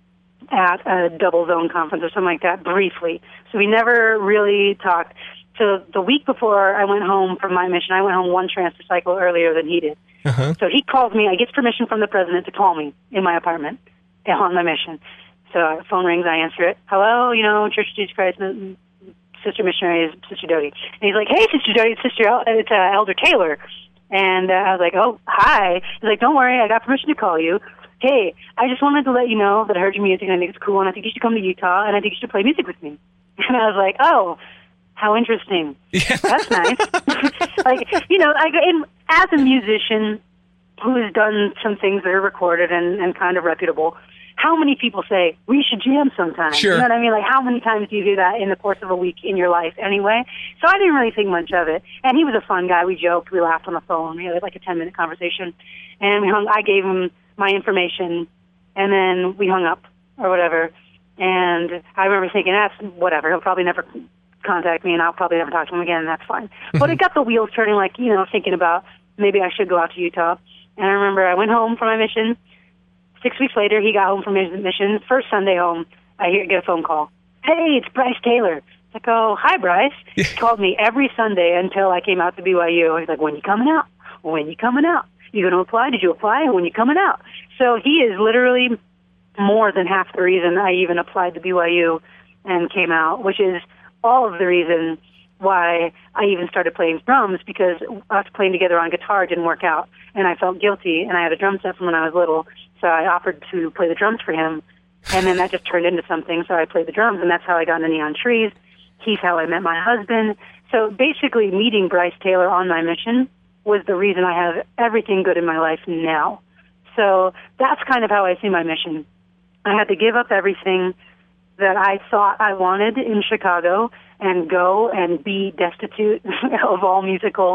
at a double zone conference or something like that, briefly. So we never really talked. So the week before I went home from my mission, I went home one transfer cycle earlier than he did. Uh-huh. So he calls me. I get permission from the president to call me in my apartment on my mission. So uh, phone rings, I answer it. Hello, you know, Church of Jesus Christ, Sister Missionary is Sister Doty. And he's like, hey, Sister Doty, it's Sister El- it's uh, Elder Taylor. And uh, I was like, oh, hi. He's like, don't worry, I got permission to call you. Hey, I just wanted to let you know that I heard your music and I think it's cool and I think you should come to Utah and I think you should play music with me. And I was like, oh, how interesting. Yeah. That's nice. Like, you know, I, and as a musician who has done some things that are recorded and, and kind of reputable, how many people say, we should jam sometime? Sure. You know what I mean? Like, how many times do you do that in the course of a week in your life anyway? So I didn't really think much of it. And he was a fun guy. We joked. We laughed on the phone. We had like a ten-minute conversation. And we hung. I gave him my information, and then we hung up or whatever. And I remember thinking, that's whatever. He'll probably never contact me, and I'll probably never talk to him again, and that's fine. But it got the wheels turning, like, you know, thinking about maybe I should go out to Utah. And I remember I went home from my mission. Six weeks later, he got home from his mission. First Sunday home, I hear, get a phone call. Hey, it's Bryce Taylor. It's like, oh, hi, Bryce. He called me every Sunday until I came out to B Y U. He's like, when you coming out? When you coming out? You going to apply? Did you apply? When you coming out? So he is literally more than half the reason I even applied to B Y U and came out, which is all of the reason why I even started playing drums, because us playing together on guitar didn't work out, and I felt guilty, and I had a drum set from when I was little, so I offered to play the drums for him, and then that just turned into something, so I played the drums, and that's how I got into Neon Trees. He's how I met my husband. So basically meeting Bryce Taylor on my mission was the reason I have everything good in my life now. So that's kind of how I see my mission. I had to give up everything that I thought I wanted in Chicago and go and be destitute of all musical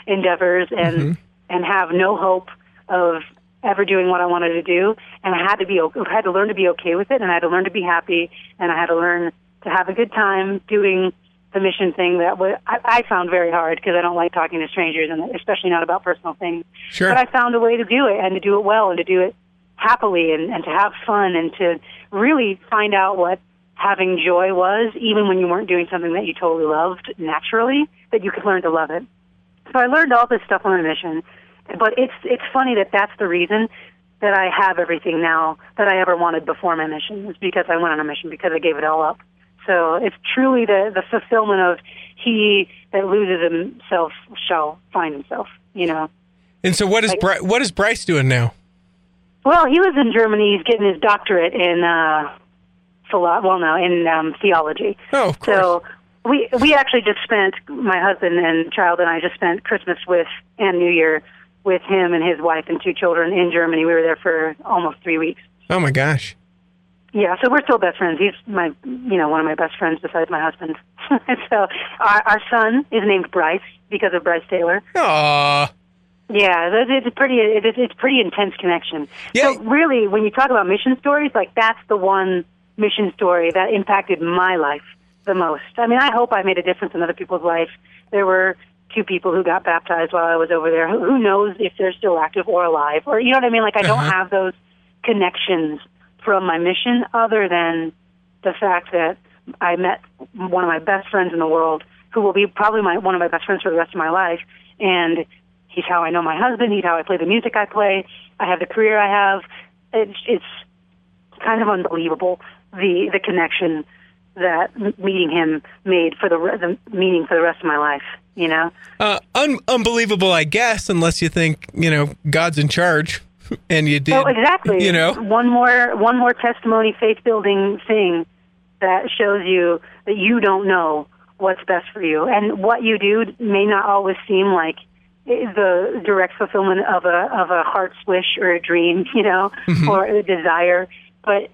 endeavors and Mm-hmm. and have no hope of ever doing what I wanted to do. And I had to be, I had to learn to be okay with it, and I had to learn to be happy, and I had to learn to have a good time doing the mission thing that was, I, I found very hard because I don't like talking to strangers, and especially not about personal things. Sure. But I found a way to do it, and to do it well, and to do it happily, and, and to have fun, and to really find out what having joy was, even when you weren't doing something that you totally loved naturally, that you could learn to love it. So I learned all this stuff on a mission, but it's it's funny that that's the reason that I have everything now that I ever wanted before my mission, is because I went on a mission, because I gave it all up. So it's truly the, the fulfillment of he that loses himself shall find himself, you know. And so what is Like- Bri- what is Bryce doing now? Well, he lives in Germany. He's getting his doctorate in, uh, philo- well, no, in um, theology. Oh, of course. So we we actually just spent, my husband and child and I just spent Christmas with, and New Year with him and his wife and two children in Germany. We were there for almost three weeks. Oh my gosh. Yeah, so we're still best friends. He's my, you know, one of my best friends besides my husband. So our, our son is named Bryce because of Bryce Taylor. Aw. Yeah, it's it's a pretty, it's it's pretty intense connection. Yeah. So really, when you talk about mission stories, like that's the one mission story that impacted my life the most. I mean, I hope I made a difference in other people's life. There were two people who got baptized while I was over there. Who, who knows if they're still active or alive? Or, you know what I mean? Like, I don't Uh-huh. have those connections from my mission other than the fact that I met one of my best friends in the world, who will be probably my one of my best friends for the rest of my life. And he's how I know my husband. He's how I play the music I play. I have the career I have. It's, it's kind of unbelievable, the the connection that m- meeting him made for the, re- the meaning for the rest of my life, you know? Uh, un- unbelievable, I guess, unless you think, you know, God's in charge, and you did. Oh, exactly. You know, one more one more testimony, faith building thing that shows you that you don't know what's best for you, and what you do may not always seem like the direct fulfillment of a of a heart's wish or a dream, you know, Mm-hmm. or a desire. But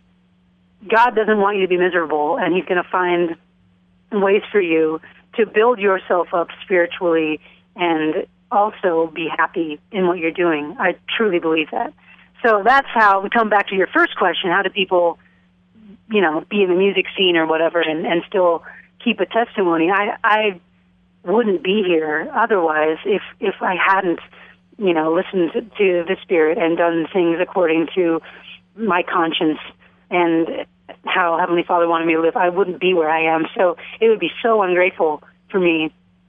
God doesn't want you to be miserable, and He's going to find ways for you to build yourself up spiritually and also be happy in what you're doing. I truly believe that. So that's how we come back to your first question: how do people, you know, be in the music scene or whatever, and, and still keep a testimony? I I wouldn't be here otherwise if if I hadn't, you know, listened to, to the Spirit and done things according to my conscience and how Heavenly Father wanted me to live. I wouldn't be where I am. So it would be so ungrateful for me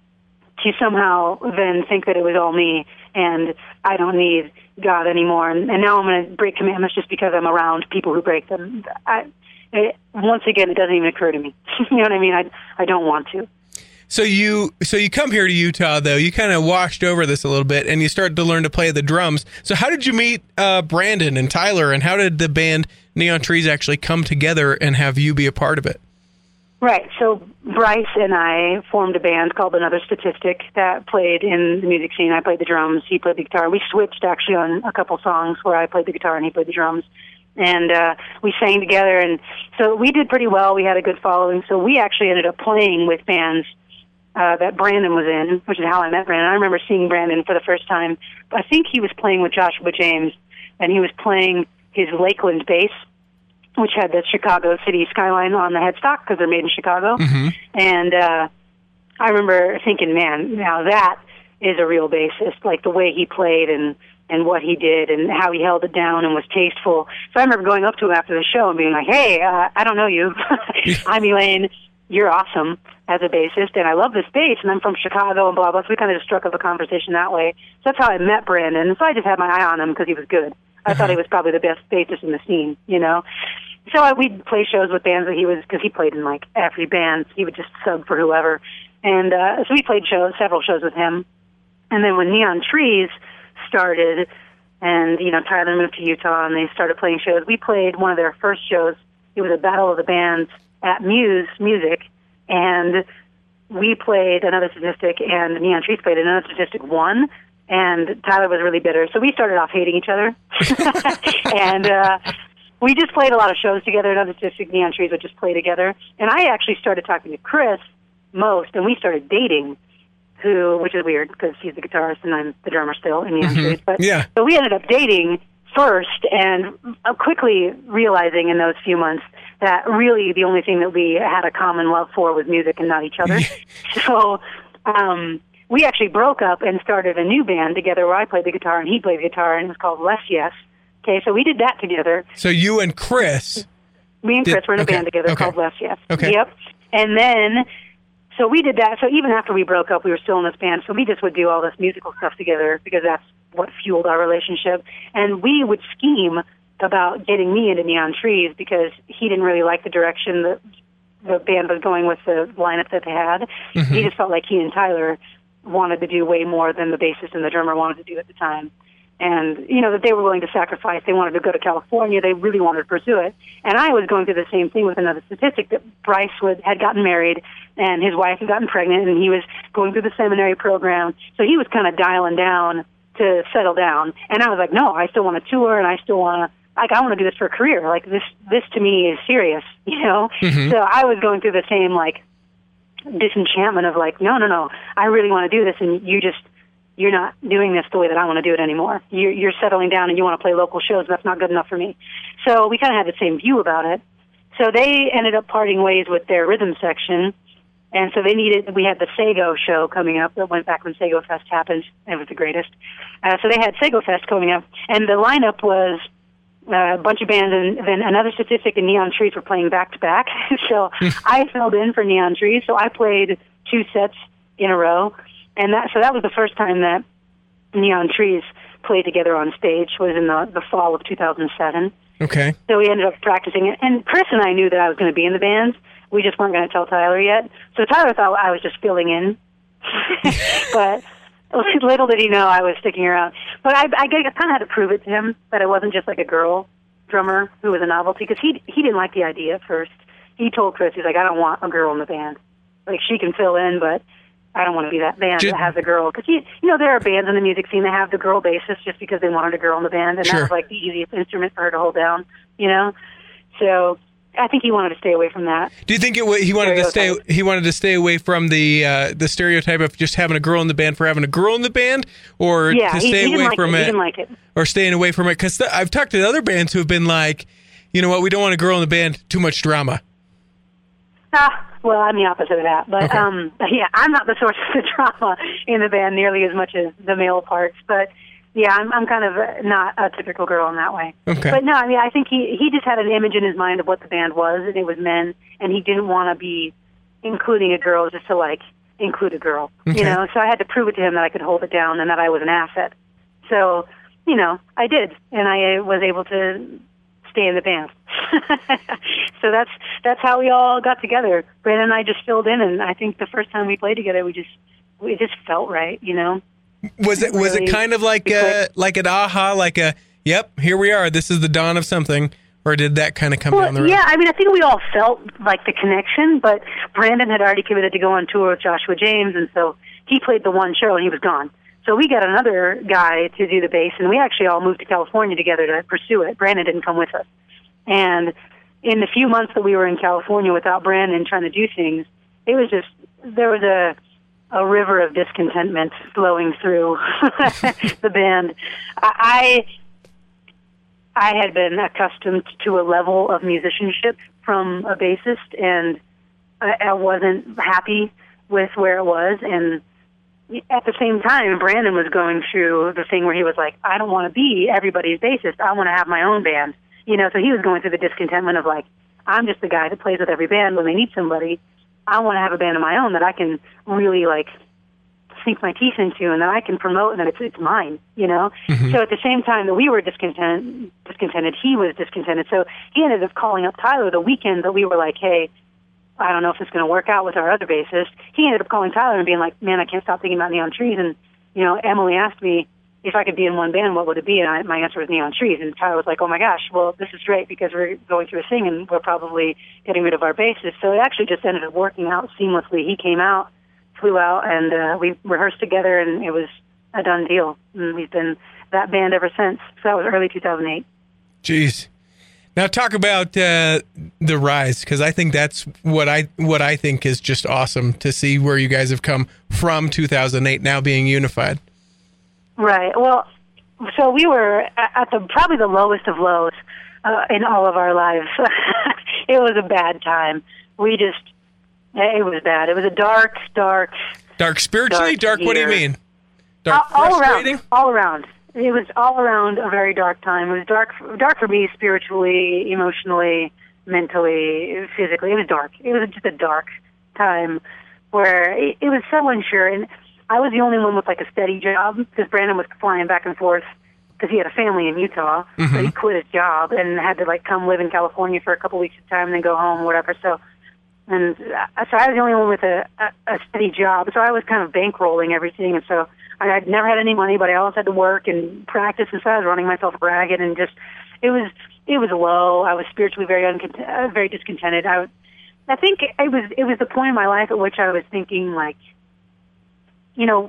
to somehow then think that it was all me and I don't need God anymore. And, and now I'm going to break commandments just because I'm around people who break them. I, it, once again, it doesn't even occur to me. You know what I mean? I I don't want to. so you so you come here to Utah, though. You kind of washed over this a little bit, and you started to learn to play the drums. So how did you meet uh, Brandon and Tyler, and how did the band Neon Trees actually come together and have you be a part of it? Right. So Bryce and I formed a band called Another Statistic that played in the music scene. I played the drums, he played the guitar. We switched actually on a couple songs where I played the guitar and he played the drums. And uh, we sang together, and so we did pretty well. We had a good following. So we actually ended up playing with bands uh, that Brandon was in, which is how I met Brandon. I remember seeing Brandon for the first time. I think he was playing with Joshua James, and he was playing his Lakeland bass, which had the Chicago city skyline on the headstock because they're made in Chicago. Mm-hmm. And uh, I remember thinking, man, now that is a real bassist, like the way he played and, and what he did and how he held it down and was tasteful. So I remember going up to him after the show and being like, hey, uh, I don't know you. I'm Elaine. You're awesome as a bassist, and I love this bass, and I'm from Chicago and blah, blah. So we kind of just struck up a conversation that way. So that's how I met Brandon. And so I just had my eye on him because he was good. I thought he was probably the best bassist in the scene, you know. So I, we'd play shows with bands that he was, because he played in like every band. He would just sub for whoever. And uh, so we played shows, several shows with him. And then when Neon Trees started, and, you know, Tyler moved to Utah and they started playing shows, we played one of their first shows. It was a battle of the bands at Muse Music. And we played Another Statistic, and Neon Trees played Another Statistic one. And Tyler was really bitter. So we started off hating each other. and uh, we just played a lot of shows together. Another Statistic, Neon Trees would just play together. And I actually started talking to Chris most, and we started dating, who, which is weird because he's the guitarist and I'm the drummer still in Neon Trees. But Yeah. so we ended up dating first, and uh, quickly realizing in those few months that really the only thing that we had a common love for was music and not each other. So um, we actually broke up and started a new band together where I played the guitar and he played the guitar, and it was called Less Yes. Okay, so we did that together. So you and Chris. Me and Did- Chris were in a okay, band together okay. called Less Yes. Okay. Yep. And then, so we did that. So even after we broke up, we were still in this band. So we just would do all this musical stuff together because that's what fueled our relationship. And we would scheme about getting me into Neon Trees because he didn't really like the direction that the band was going with the lineup that they had. Mm-hmm. He just felt like he and Tyler wanted to do way more than the bassist and the drummer wanted to do at the time. And, you know, that they were willing to sacrifice. They wanted to go to California. They really wanted to pursue it. And I was going through the same thing with another statistic that Bryce would, had gotten married and his wife had gotten pregnant and he was going through the seminary program. So he was kind of dialing down to settle down. And I was like, no, I still want to tour and I still want to, like, I want to do this for a career. Like, this, this to me is serious, you know? Mm-hmm. So I was going through the same, like, disenchantment of like, no, no, no, I really want to do this. And you just, you're not doing this the way that I want to do it anymore. You're, you're settling down and you want to play local shows. That's not good enough for me. So we kind of had the same view about it. So they ended up parting ways with their rhythm section. And so they needed, we had the Sago show coming up that went back when Sago Fest happened. It was the greatest. Uh, so they had Sago Fest coming up. And the lineup was uh, a bunch of bands. And then another statistic, and Neon Trees were playing back to back. So I filled in for Neon Trees. So I played two sets in a row. And that, so that was the first time that Neon Trees played together on stage, was in the, the fall of two thousand seven. Okay. So we ended up practicing it. And Chris and I knew that I was going to be in the band. We just weren't going to tell Tyler yet. So Tyler thought I was just filling in. But little did he know I was sticking around. But I, I kind of had to prove it to him that I wasn't just like a girl drummer who was a novelty, because he, he didn't like the idea at first. He told Chris, he's like, I don't want a girl in the band. Like, she can fill in, but I don't want to be that band Just, that has a girl. Because, you, you know, there are bands in the music scene that have the girl bassist just because they wanted a girl in the band, and Sure. that was, like, the easiest instrument for her to hold down, you know? So I think he wanted to stay away from that. Do you think it? wa- He wanted to stay. Stereotype. He wanted to stay away from the uh, the stereotype of just having a girl in the band for having a girl in the band, or Yeah, to he, stay he didn't away like from it. it, He didn't like it. or staying away from it? Because th- I've talked to other bands who have been like, you know what, we don't want a girl in the band. Too much drama. Ah, well, I'm the opposite of that. But, Okay. um, yeah, I'm not the source of the drama in the band nearly as much as the male parts. But, yeah, I'm, I'm kind of uh, not a typical girl in that way. Okay. But, no, I mean, I think he, he just had an image in his mind of what the band was, and it was men, and he didn't want to be including a girl just to, like, include a girl. Okay. You know, so I had to prove it to him that I could hold it down and that I was an asset. So, you know, I did, and I was able to stay in the band. So that's that's how we all got together. Brandon and I just filled in, and I think the first time we played together, we just we just felt right, you know. Was it was it Really kind of like we a, clicked. like an aha, like a yep, here we are. This is the dawn of something, or did that kind of come Well, down the road? yeah, I mean, I think we all felt like the connection, but Brandon had already committed to go on tour with Joshua James, and so he played the one show, and he was gone. So we got another guy to do the bass, and we actually all moved to California together to pursue it. Brandon didn't come with us. And in the few months that we were in California without Brandon trying to do things, it was just, there was a a river of discontentment flowing through the band. I I had been accustomed to a level of musicianship from a bassist, and I, I wasn't happy with where it was. And at the same time, Brandon was going through the thing where he was like, I don't want to be everybody's bassist. I want to have my own band. You know, so he was going through the discontentment of like, I'm just the guy that plays with every band when they need somebody. I want to have a band of my own that I can really like sink my teeth into and that I can promote and that it's, it's mine, you know? Mm-hmm. So at the same time that we were discontent, discontented, he was discontented. So he ended up calling up Tyler the weekend that we were like, hey, I don't know if it's going to work out with our other bassist. He ended up calling Tyler and being like, man, I can't stop thinking about Neon Trees. And, you know, Emily asked me if I could be in one band, what would it be? And I, my answer was Neon Trees. And Tyler was like, oh my gosh, well, this is great because we're going through a thing and we're probably getting rid of our bassist. So it actually just ended up working out seamlessly. He came out, flew out, and uh, we rehearsed together, and it was a done deal. And we've been that band ever since. So that was early two thousand eight. Jeez. Now talk about uh, the rise, because I think that's what I what I think is just awesome to see where you guys have come from two thousand eight now being unified. Right. Well, so we were at the probably the lowest of lows uh, in all of our lives. It was a bad time. We just it was bad. It was a dark, dark, dark spiritually. Dark. dark what do you mean? Dark, all, all around. All around. It was all around a very dark time. It was dark, dark for me spiritually, emotionally, mentally, physically. It was dark. It was just a dark time where it, it was so unsure. And I was the only one with like a steady job because Brandon was flying back and forth because he had a family in Utah. Mm-hmm. So he quit his job and had to like come live in California for a couple weeks at a time and then go home or whatever. So, and so I was the only one with a, a, a steady job. So I was kind of bankrolling everything. And so I had never had any money, but I always had to work and practice, and so I was running myself ragged, and just it was it was low. I was spiritually very uncont- uh, very discontented. I, I think it was it was the point in my life at which I was thinking, like, you know,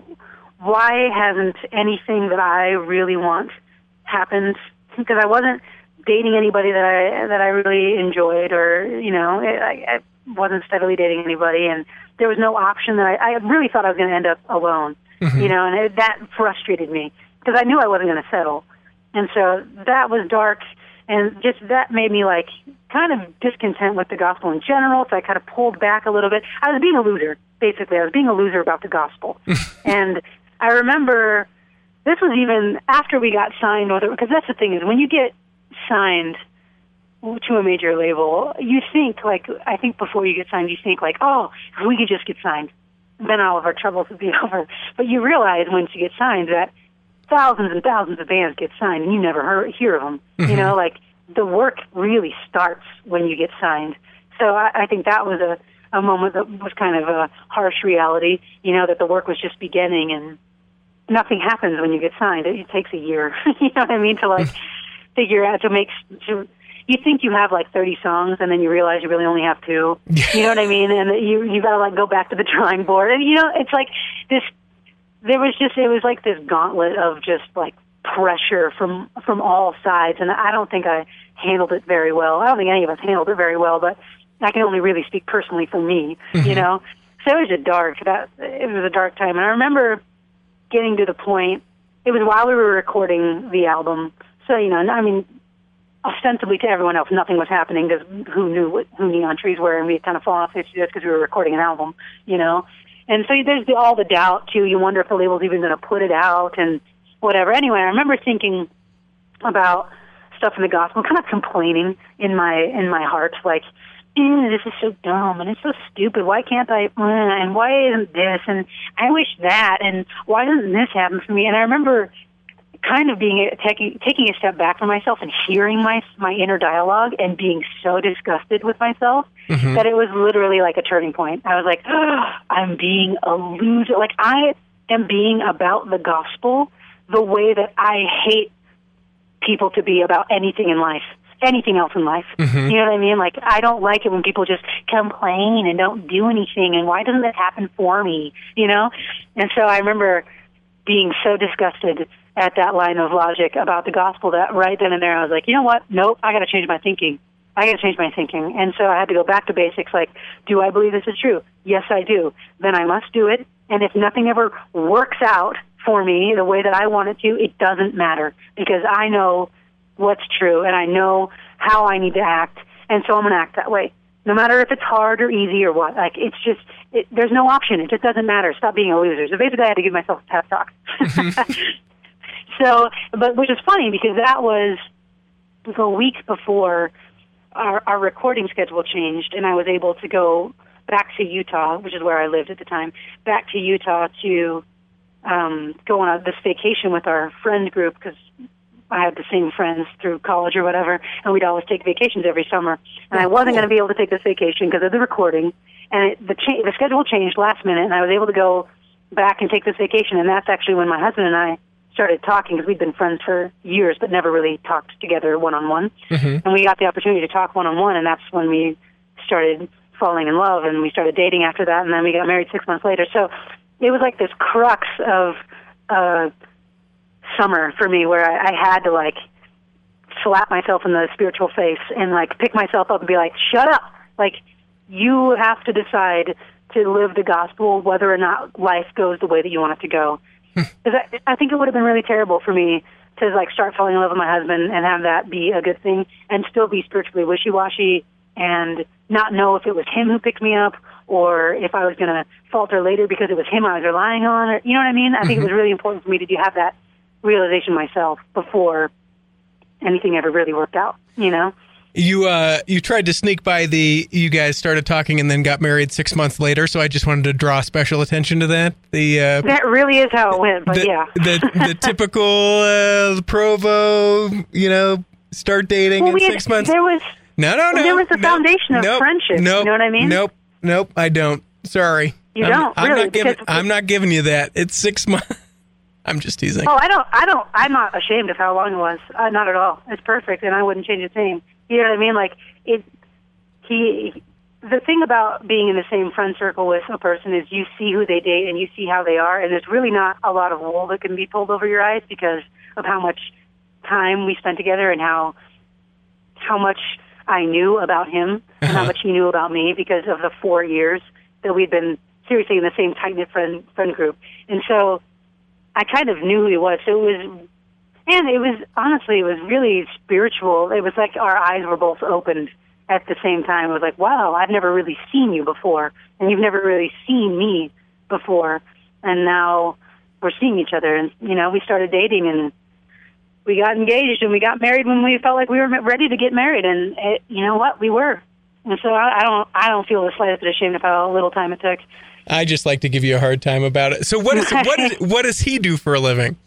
why hasn't anything that I really want happened? Because I wasn't dating anybody that I that I really enjoyed, or you know, I, I wasn't steadily dating anybody, and there was no option that I, I really thought I was going to end up alone. Mm-hmm. You know, and it, that frustrated me because I knew I wasn't going to settle. And so that was dark, and just that made me, like, kind of discontent with the gospel in general, so I kind of pulled back a little bit. I was being a loser, basically. I was being a loser about the gospel. And I remember this was even after we got signed, because that's the thing is when you get signed to a major label, you think, like, I think before you get signed, you think, like, oh, if we could just get signed, then all of our troubles would be over. But you realize once you get signed that thousands and thousands of bands get signed and you never hear, hear of them. Mm-hmm. You know, like the work really starts when you get signed. So I, I think that was a, a moment that was kind of a harsh reality, you know, that the work was just beginning and nothing happens when you get signed. It, it takes a year, you know what I mean, to like figure out, to make, to, you think you have like thirty songs, and then you realize you really only have two. You know what I mean? And you you got to like go back to the drawing board. And you know, it's like this. There was just it was like this gauntlet of just like pressure from from all sides, and I don't think I handled it very well. I don't think any of us handled it very well, but I can only really speak personally for me. Mm-hmm. You know, so it was a dark that it was a dark time, and I remember getting to the point. It was while we were recording the album, so you know, I mean. Ostensibly to everyone else, nothing was happening because who knew what, who Neon Trees were, and we had kind of fallen off the studio because we were recording an album, you know. And so there's the, all the doubt too. You wonder if the label's even going to put it out and whatever. Anyway, I remember thinking about stuff in the gospel, kind of complaining in my in my heart, like, eh, this is so dumb and it's so stupid. Why can't I? Uh, and why isn't this? And I wish that. And why doesn't this happen for me? And I remember kind of being taking taking a step back from myself and hearing my my inner dialogue and being so disgusted with myself mm-hmm. that it was literally like a turning point. I was like, oh, I'm being a loser. Like I am being about the gospel the way that I hate people to be about anything in life, anything else in life. Mm-hmm. You know what I mean? Like I don't like it when people just complain and don't do anything. And why doesn't that happen for me? You know? And so I remember being so disgusted at that line of logic about the gospel that right then and there I was like, you know what? Nope, I got to change my thinking. I got to change my thinking. And so I had to go back to basics like, do I believe this is true? Yes, I do. Then I must do it. And if nothing ever works out for me the way that I want it to, it doesn't matter because I know what's true and I know how I need to act. And so I'm going to act that way. No matter if it's hard or easy or what. Like, it's just, it, there's no option. It just doesn't matter. Stop being a loser. So basically I had to give myself a pep talk. So, but which is funny because that was a week before our, our recording schedule changed, and I was able to go back to Utah, which is where I lived at the time, back to Utah to um, go on a, this vacation with our friend group because I had the same friends through college or whatever, and we'd always take vacations every summer. And I wasn't going to be able to take this vacation because of the recording, and it, the cha- the schedule changed last minute, and I was able to go back and take this vacation, and that's actually when my husband and I started talking because we'd been friends for years but never really talked together one-on-one. Mm-hmm. And we got the opportunity to talk one-on-one, and that's when we started falling in love, and we started dating after that, and then we got married six months later. So it was like this crux of uh, summer for me where I, I had to, like, slap myself in the spiritual face and like pick myself up and be like, shut up. Like, you have to decide to live the gospel whether or not life goes the way that you want it to go. Because I, I think it would have been really terrible for me to like start falling in love with my husband and have that be a good thing and still be spiritually wishy-washy and not know if it was him who picked me up or if I was going to falter later because it was him I was relying on. Or, you know what I mean? I think it was really important for me to do, have that realization myself before anything ever really worked out, you know? You uh, you tried to sneak by the, you guys started talking and then got married six months later, so I just wanted to draw special attention to that. The uh, That really is how it went, but the, yeah. the, the typical uh, Provo, you know, start dating well, in we had, six months. There was, no, no, no. there was a no, foundation of nope, friendship, nope, you know what I mean? Nope, nope, I don't. Sorry. You I'm, don't, I'm really, Not giving, because- I'm not giving you that. It's six months. I'm just teasing. Oh, I don't, I don't, I'm not ashamed of how long it was. Uh, not at all. It's perfect, and I wouldn't change a thing. You know what I mean? Like, it, he, the thing about being in the same friend circle with a person is you see who they date and you see how they are, and there's really not a lot of wool that can be pulled over your eyes because of how much time we spent together and how, how much I knew about him and how much he knew about me because of the four years that we'd been seriously in the same tight-knit friend, friend group. And so I kind of knew who he was. So it was, and it was, honestly, it was really spiritual. It was like our eyes were both opened at the same time. It was like, wow, I've never really seen you before, and you've never really seen me before. And now we're seeing each other. And, you know, we started dating, and we got engaged, and we got married when we felt like we were ready to get married. And, it, you know what? We were. And so I, I don't I don't feel the slightest bit ashamed of how little time it took. I just like to give you a hard time about it. So what is what is, what does he do for a living?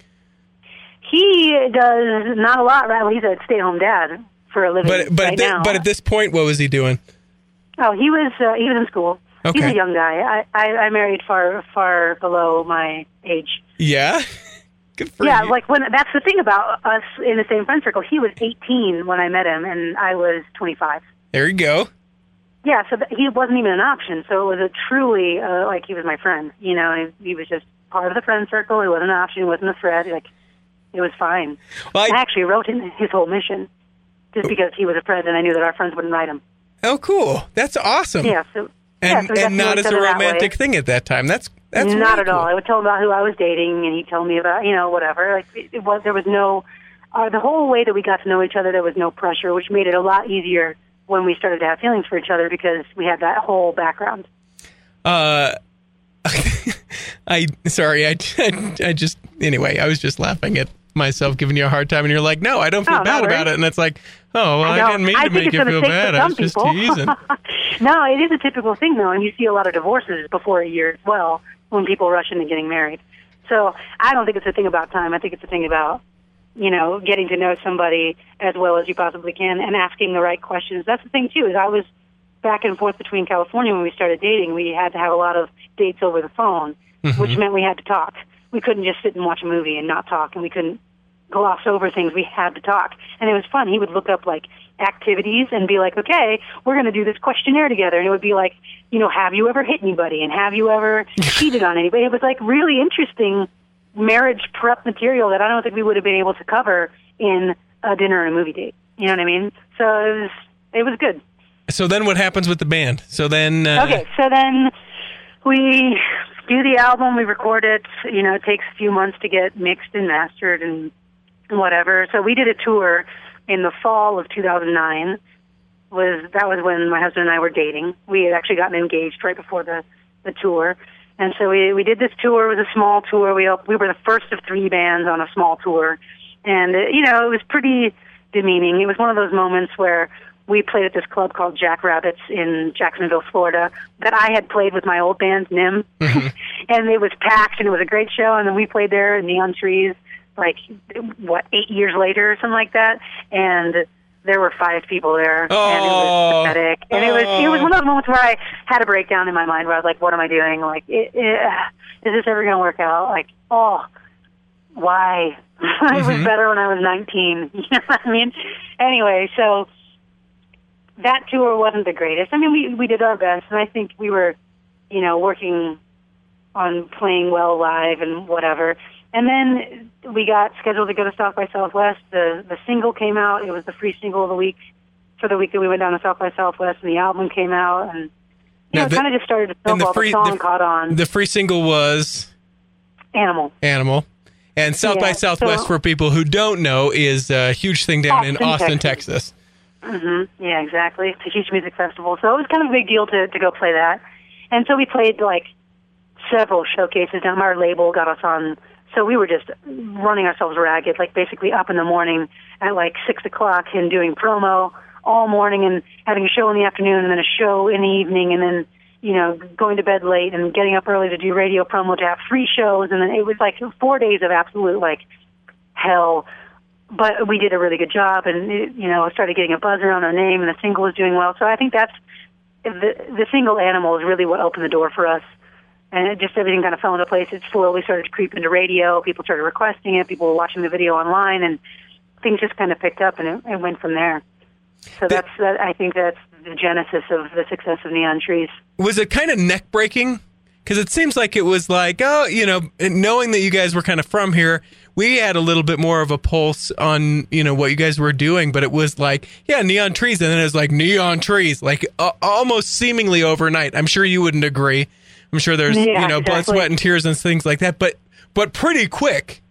He does not a lot, right? Well, he's a stay-at-home dad for a living But but right at thi- now. but at this point, what was he doing? Oh, he was uh, he was in school. He's Okay. a young guy. I, I, I married far far below my age. Yeah. Good for Yeah, you. like when that's the thing about us in the same friend circle. He was eighteen when I met him, and I was twenty-five. There you go. Yeah, so th- he wasn't even an option. So it was a truly uh, like he was my friend. You know, he, he was just part of the friend circle. He wasn't an option. He wasn't a threat. Like it was fine. Well, I- I actually wrote him his whole mission just because he was a friend, and I knew that our friends wouldn't write him. Oh, cool. That's awesome. Yeah, so yeah, And so we got and to know not each as a other that romantic way. thing at that time. That's that's not really at all. cool. I would tell him about who I was dating, and he'd tell me about you know whatever. Like it, it was there was no uh, the whole way that we got to know each other. There was no pressure, which made it a lot easier when we started to have feelings for each other because we had that whole background. Uh, I sorry. I, I I just anyway. I was just laughing at myself giving you a hard time, and you're like, no, I don't feel Oh, no bad worries. about it. And it's like, oh, well, I, don't- didn't mean I to think make it's you a feel mistake bad. for I was some just people. teasing. No, it is a typical thing, though, and you see a lot of divorces before a year as well when people rush into getting married. So I don't think it's a thing about time. I think it's a thing about, you know, getting to know somebody as well as you possibly can and asking the right questions. That's the thing, too, is I was back and forth between California when we started dating. We had to have a lot of dates over the phone, which meant we had to talk. We couldn't just sit and watch a movie and not talk, and we couldn't gloss over things. We had to talk. And it was fun. He would look up, like, activities and be like, okay, we're going to do this questionnaire together. And it would be like, you know, have you ever hit anybody? And have you ever cheated on anybody? It was, like, really interesting marriage prep material that I don't think we would have been able to cover in a dinner and a movie date. You know what I mean? So it was, it was good. So then, what happens with the band? So then, uh, Okay, so then we do the album, we record it. You know, it takes a few months to get mixed and mastered and whatever. So we did a tour in the fall of two thousand nine. Was that was when my husband and I were dating. We had actually gotten engaged right before the, the tour. And so we we did this tour. It was a small tour. We we were the first of three bands on a small tour. And, uh, you know, it was pretty demeaning. It was one of those moments where we played at this club called Jackrabbits in Jacksonville, Florida, that I had played with my old band, Nim. Mm-hmm. And it was packed, and it was a great show. And then we played there in Neon Trees, like, what, eight years later or something like that. And there were five people there, and it Oh. was pathetic. And it was it was one of those moments where I had a breakdown in my mind where I was like, what am I doing? Like, it, it, is this ever going to work out? Like, oh, why? It was better when I was nineteen. You know what I mean? Anyway, so that tour wasn't the greatest. I mean, we we did our best, and I think we were, you know, working on playing well live and whatever. And then we got scheduled to go to South by Southwest. The the single came out. It was the free single of the week for the week that we went down to South by Southwest, and the album came out, and you Now know, it the- kind of just started to and the snowball. The, free- song the- caught on. The free single was Animal. Animal. And South Yeah, by Southwest, so- for people who don't know, is a huge thing down in Austin, Austin, Texas. Texas. hmm Yeah, exactly. It's a huge music festival, so it was kind of a big deal to to go play that. And so we played like several showcases. Down our label got us on. So we were just running ourselves ragged, like basically up in the morning at like six o'clock and doing promo all morning and having a show in the afternoon and then a show in the evening and then, you know, going to bed late and getting up early to do radio promo to have free shows. And then it was like four days of absolute like hell. But we did a really good job and, it, you know, started getting a buzz around our name and the single was doing well. So I think that's the, the single Animal is really what opened the door for us. And it just everything kind of fell into place. It slowly started to creep into radio. People started requesting it. People were watching the video online, and things just kind of picked up, and it, it went from there. So that's that. I think that's the genesis of the success of Neon Trees. Was it kind of neck breaking? Because it seems like it was like, oh, you know, knowing that you guys were kind of from here, we had a little bit more of a pulse on, you know, what you guys were doing. But it was like, yeah, Neon Trees, and then it was like Neon Trees, like uh, almost seemingly overnight. I'm sure you wouldn't agree. I'm sure there's, Yeah, you know, blood, exactly. sweat, and tears and things like that, but but pretty quick.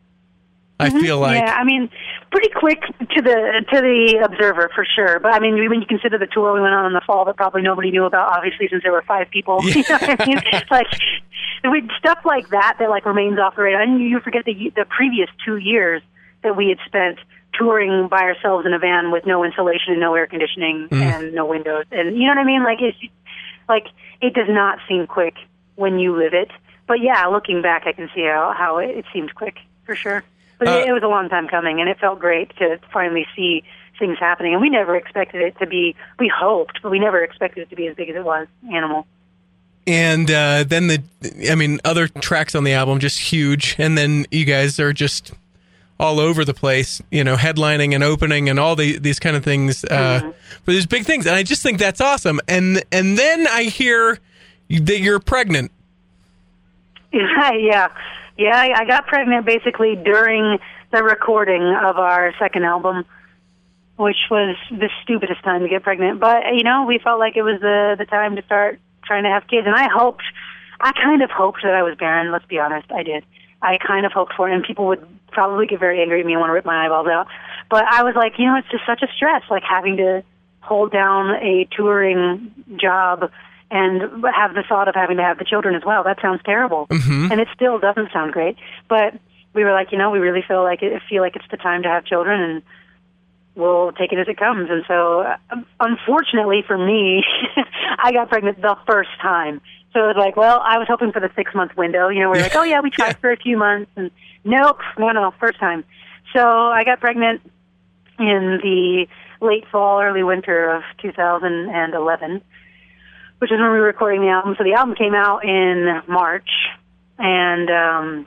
I Mhm. feel like. Yeah, I mean, pretty quick to the to the observer for sure. But I mean, when you consider the tour we went on in the fall that probably nobody knew about, obviously, since there were five people. Yeah. You know what I mean? Like with stuff like that that like remains off the radar. And you forget the the previous two years that we had spent touring by ourselves in a van with no insulation and no air conditioning Mm. and no windows. And you know what I mean? Like it's like it does not seem quick when you live it. But yeah, looking back, I can see how how it, it seemed quick for sure. But Uh, it, it was a long time coming, and it felt great to finally see things happening. And we never expected it to be. We hoped, but we never expected it to be as big as it was. Animal. And uh, then the, I mean, other tracks on the album just huge, and then you guys are just all over the place, you know, headlining and opening and all the, these kind of things uh, Mm-hmm. for these big things, and I just think that's awesome. And and then I hear that you're pregnant. Yeah, yeah, yeah. I I got pregnant basically during the recording of our second album, which was the stupidest time to get pregnant. But you know, we felt like it was the the time to start trying to have kids, and I hoped, I kind of hoped that I was barren. Let's be honest, I did. I kind of hoped for it, and people would probably get very angry at me and want to rip my eyeballs out. But I was like, you know, it's just such a stress, like having to hold down a touring job and have the thought of having to have the children as well. That sounds terrible. Mm-hmm. And it still doesn't sound great. But we were like, you know, we really feel like it, feel like it's the time to have children, and we'll take it as it comes. And so, uh, unfortunately for me, I got pregnant the first time. So it was like, well, I was hoping for the six-month window. You know, we're like, oh, yeah, we tried Yeah. for a few months. And nope, no, no, first time. So I got pregnant in the late fall, early winter of two thousand eleven, which is when we were recording the album. So the album came out in March, and um,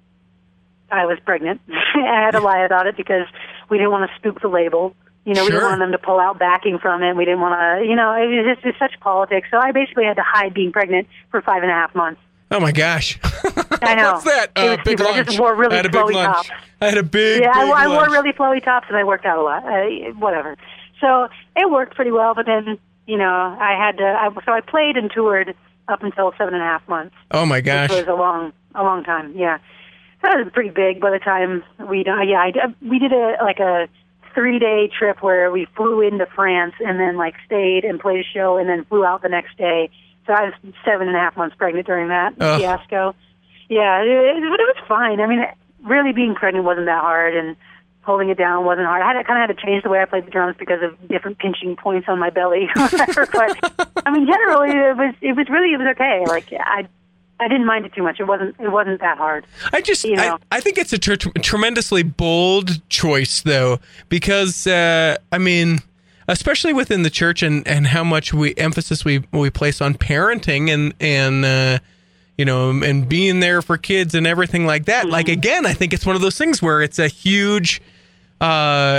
I was pregnant. I had to lie about it because we didn't want to spook the label. You know, we Sure. didn't want them to pull out backing from it. We didn't want to, you know, it was just it's such politics. So I basically had to hide being pregnant for five and a half months. Oh my gosh! I know. What's that? It Uh, was big stupid. I lunch. just wore really I had a big flowy lunch. tops. I had a big. Yeah, big I, I wore lunch. really flowy tops, and I worked out a lot. Uh, whatever. So it worked pretty well, but then, you know, I had to. I, so I played and toured up until seven and a half months. Oh my gosh! Which was a long, a long time. Yeah, that was pretty big. By the time we, done, yeah, I, did- we did a like a three-day trip where we flew into France and then like stayed and played a show and then flew out the next day. So I was seven and a half months pregnant during that Ugh. fiasco. Yeah, it, it, but it was fine. I mean, really being pregnant wasn't that hard, and holding it down wasn't hard. I had kind of had to change the way I played the drums because of different pinching points on my belly. But I mean, generally, it was it was really it was okay. Like I. I didn't mind it too much. It wasn't. It wasn't that hard. I just, You I, know. I think it's a tr- tremendously bold choice, though, because uh, I mean, especially within the church and, and how much we emphasis we we place on parenting and and uh, you know and being there for kids and everything like that. Mm-hmm. Like again, I think it's one of those things where it's a huge, uh,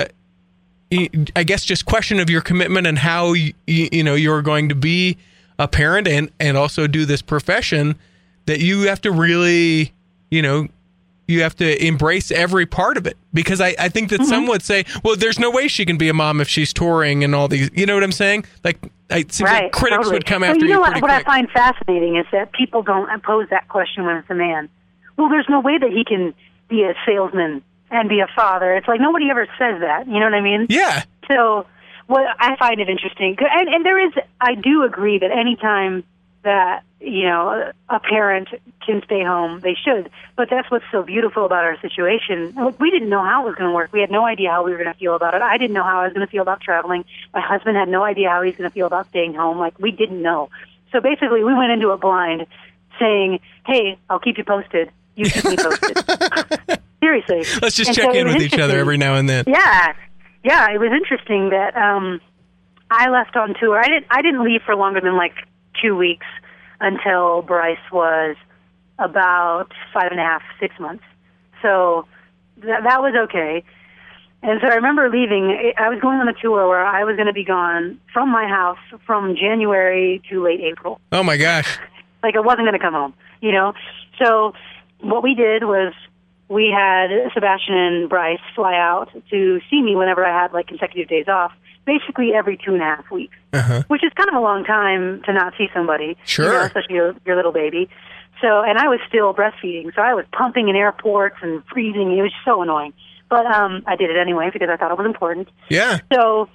I guess, just question of your commitment and how you, you know you're going to be a parent and and also do this profession. that you have to really, you know, you have to embrace every part of it. Because I, I think that Mm-hmm. some would say, well, there's no way she can be a mom if she's touring and all these, you know what I'm saying? Like, it seems Right, like critics totally. would come Well, after you you, know what, pretty what I quick. find fascinating is that people don't pose that question when it's a man. Well, there's no way that he can be a salesman and be a father. It's like nobody ever says that. You know what I mean? Yeah. So, well, I find it interesting, and, and there is. I do agree that anytime that you know a parent can stay home, they should. But that's what's so beautiful about our situation. Look, we didn't know how it was going to work. We had no idea how we were going to feel about it. I didn't know how I was going to feel about traveling. My husband had no idea how he was going to feel about staying home. Like we didn't know. So basically, we went into it blind, saying, "Hey, I'll keep you posted. You keep me posted." Seriously. Let's just And check so it in was with each other interesting. every now and then. Yeah, yeah. It was interesting that um, I left on tour. I didn't. I didn't leave for longer than like two weeks until Bryce was about five and a half, six months. So th- that was okay. And so I remember leaving. I was going on a tour where I was going to be gone from my house from January to late April. Oh, my gosh. Like I wasn't going to come home, you know. So what we did was we had Sebastian and Bryce fly out to see me whenever I had like consecutive days off, basically every two and a half weeks, Uh-huh. which is kind of a long time to not see somebody, Sure. you know, especially your, your little baby. So, and I was still breastfeeding, so I was pumping in airports and freezing. It was so annoying, but um, I did it anyway because I thought it was important. Yeah. So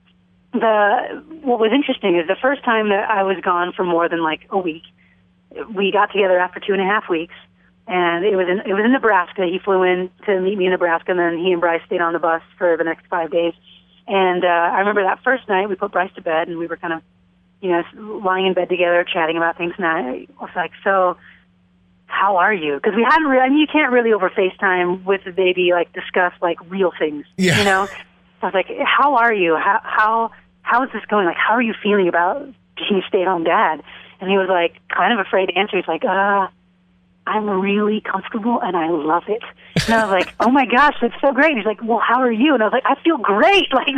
the what was interesting is the first time that I was gone for more than like a week, we got together after two and a half weeks, and it was in it was in Nebraska. He flew in to meet me in Nebraska, and then he and Bryce stayed on the bus for the next five days. And uh, I remember that first night we put Bryce to bed, and we were kind of, you know, lying in bed together, chatting about things. And I was like, "So, how are you?" Because we hadn't really. I mean, you can't really over FaceTime with the baby like discuss like real things, Yeah. you know. So I was like, "How are you? How how how is this going? Like, how are you feeling about being a stay-at-home dad?" And he was like, kind of afraid to answer. He's like, uh, I'm really comfortable and I love it. And I was like, oh my gosh, that's so great. He's like, well, how are you? And I was like, I feel great. Like,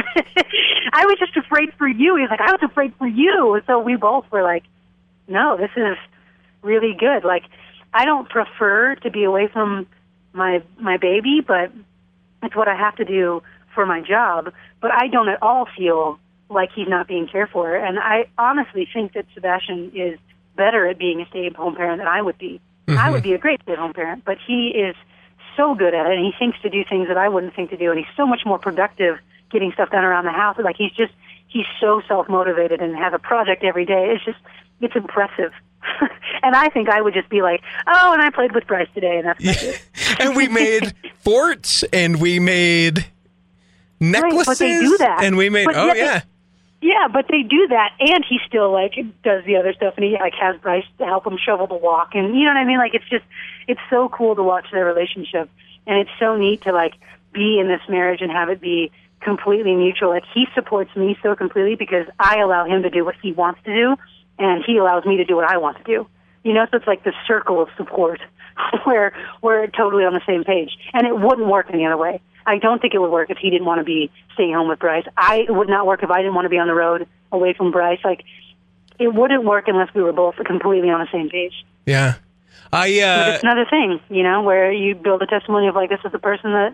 I was just afraid for you. He's like, I was afraid for you. And so we both were like, no, this is really good. Like, I don't prefer to be away from my my baby, but it's what I have to do for my job. But I don't at all feel like he's not being cared for. And I honestly think that Sebastian is better at being a stay-at-home parent than I would be. Mm-hmm. I would be a great stay-at-home parent, but he is so good at it, and he thinks to do things that I wouldn't think to do, and he's so much more productive getting stuff done around the house. Like, he's just, he's so self-motivated and has a project every day. It's just, it's impressive. And I think I would just be like, oh, and I played with Bryce today, and that's Yeah. And we made forts, and we made necklaces, but they do that. and we made, But oh, yet they- yeah. Yeah, but they do that, and he still like does the other stuff, and he like has Bryce to help him shovel the walk, and you know what I mean. Like, it's just, it's so cool to watch their relationship, and it's so neat to like be in this marriage and have it be completely mutual. Like, he supports me so completely because I allow him to do what he wants to do, and he allows me to do what I want to do. You know, so it's like the circle of support where we're totally on the same page, and it wouldn't work any other way. I don't think it would work if he didn't want to be staying home with Bryce. I it would not work if I didn't want to be on the road away from Bryce. Like, it wouldn't work unless we were both completely on the same page. Yeah. I, But uh, it's another thing, you know, where you build a testimony of like, this is the person that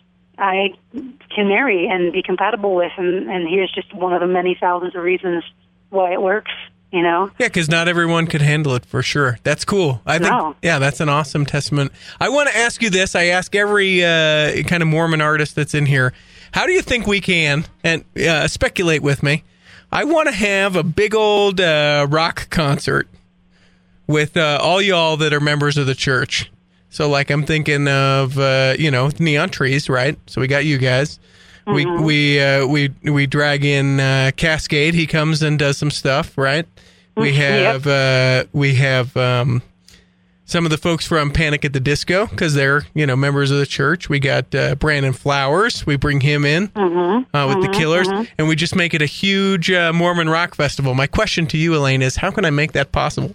I can marry and be compatible with, and, and here's just one of the many thousands of reasons why it works. You know? yeah, because not everyone could handle it for sure. That's cool. I think, No. yeah, that's an awesome testament. I want to ask you this. I ask every uh, kind of Mormon artist that's in here, how do you think we can, and uh, speculate with me, I want to have a big old uh, rock concert with uh, all y'all that are members of the church. So, like, I'm thinking of, uh, you know, Neon Trees, right? So we got you guys. We we uh, we we drag in uh, Cascade. He comes and does some stuff, right? We have uh, we have um, some of the folks from Panic at the Disco because they're you know members of the church. We got uh, Brandon Flowers. We bring him in Mm-hmm. uh, with Mm-hmm. the Killers, Mm-hmm. and we just make it a huge uh, Mormon rock festival. My question to you, Elaine, is how can I make that possible?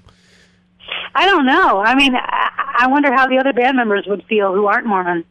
I don't know. I mean, I, I wonder how the other band members would feel who aren't Mormon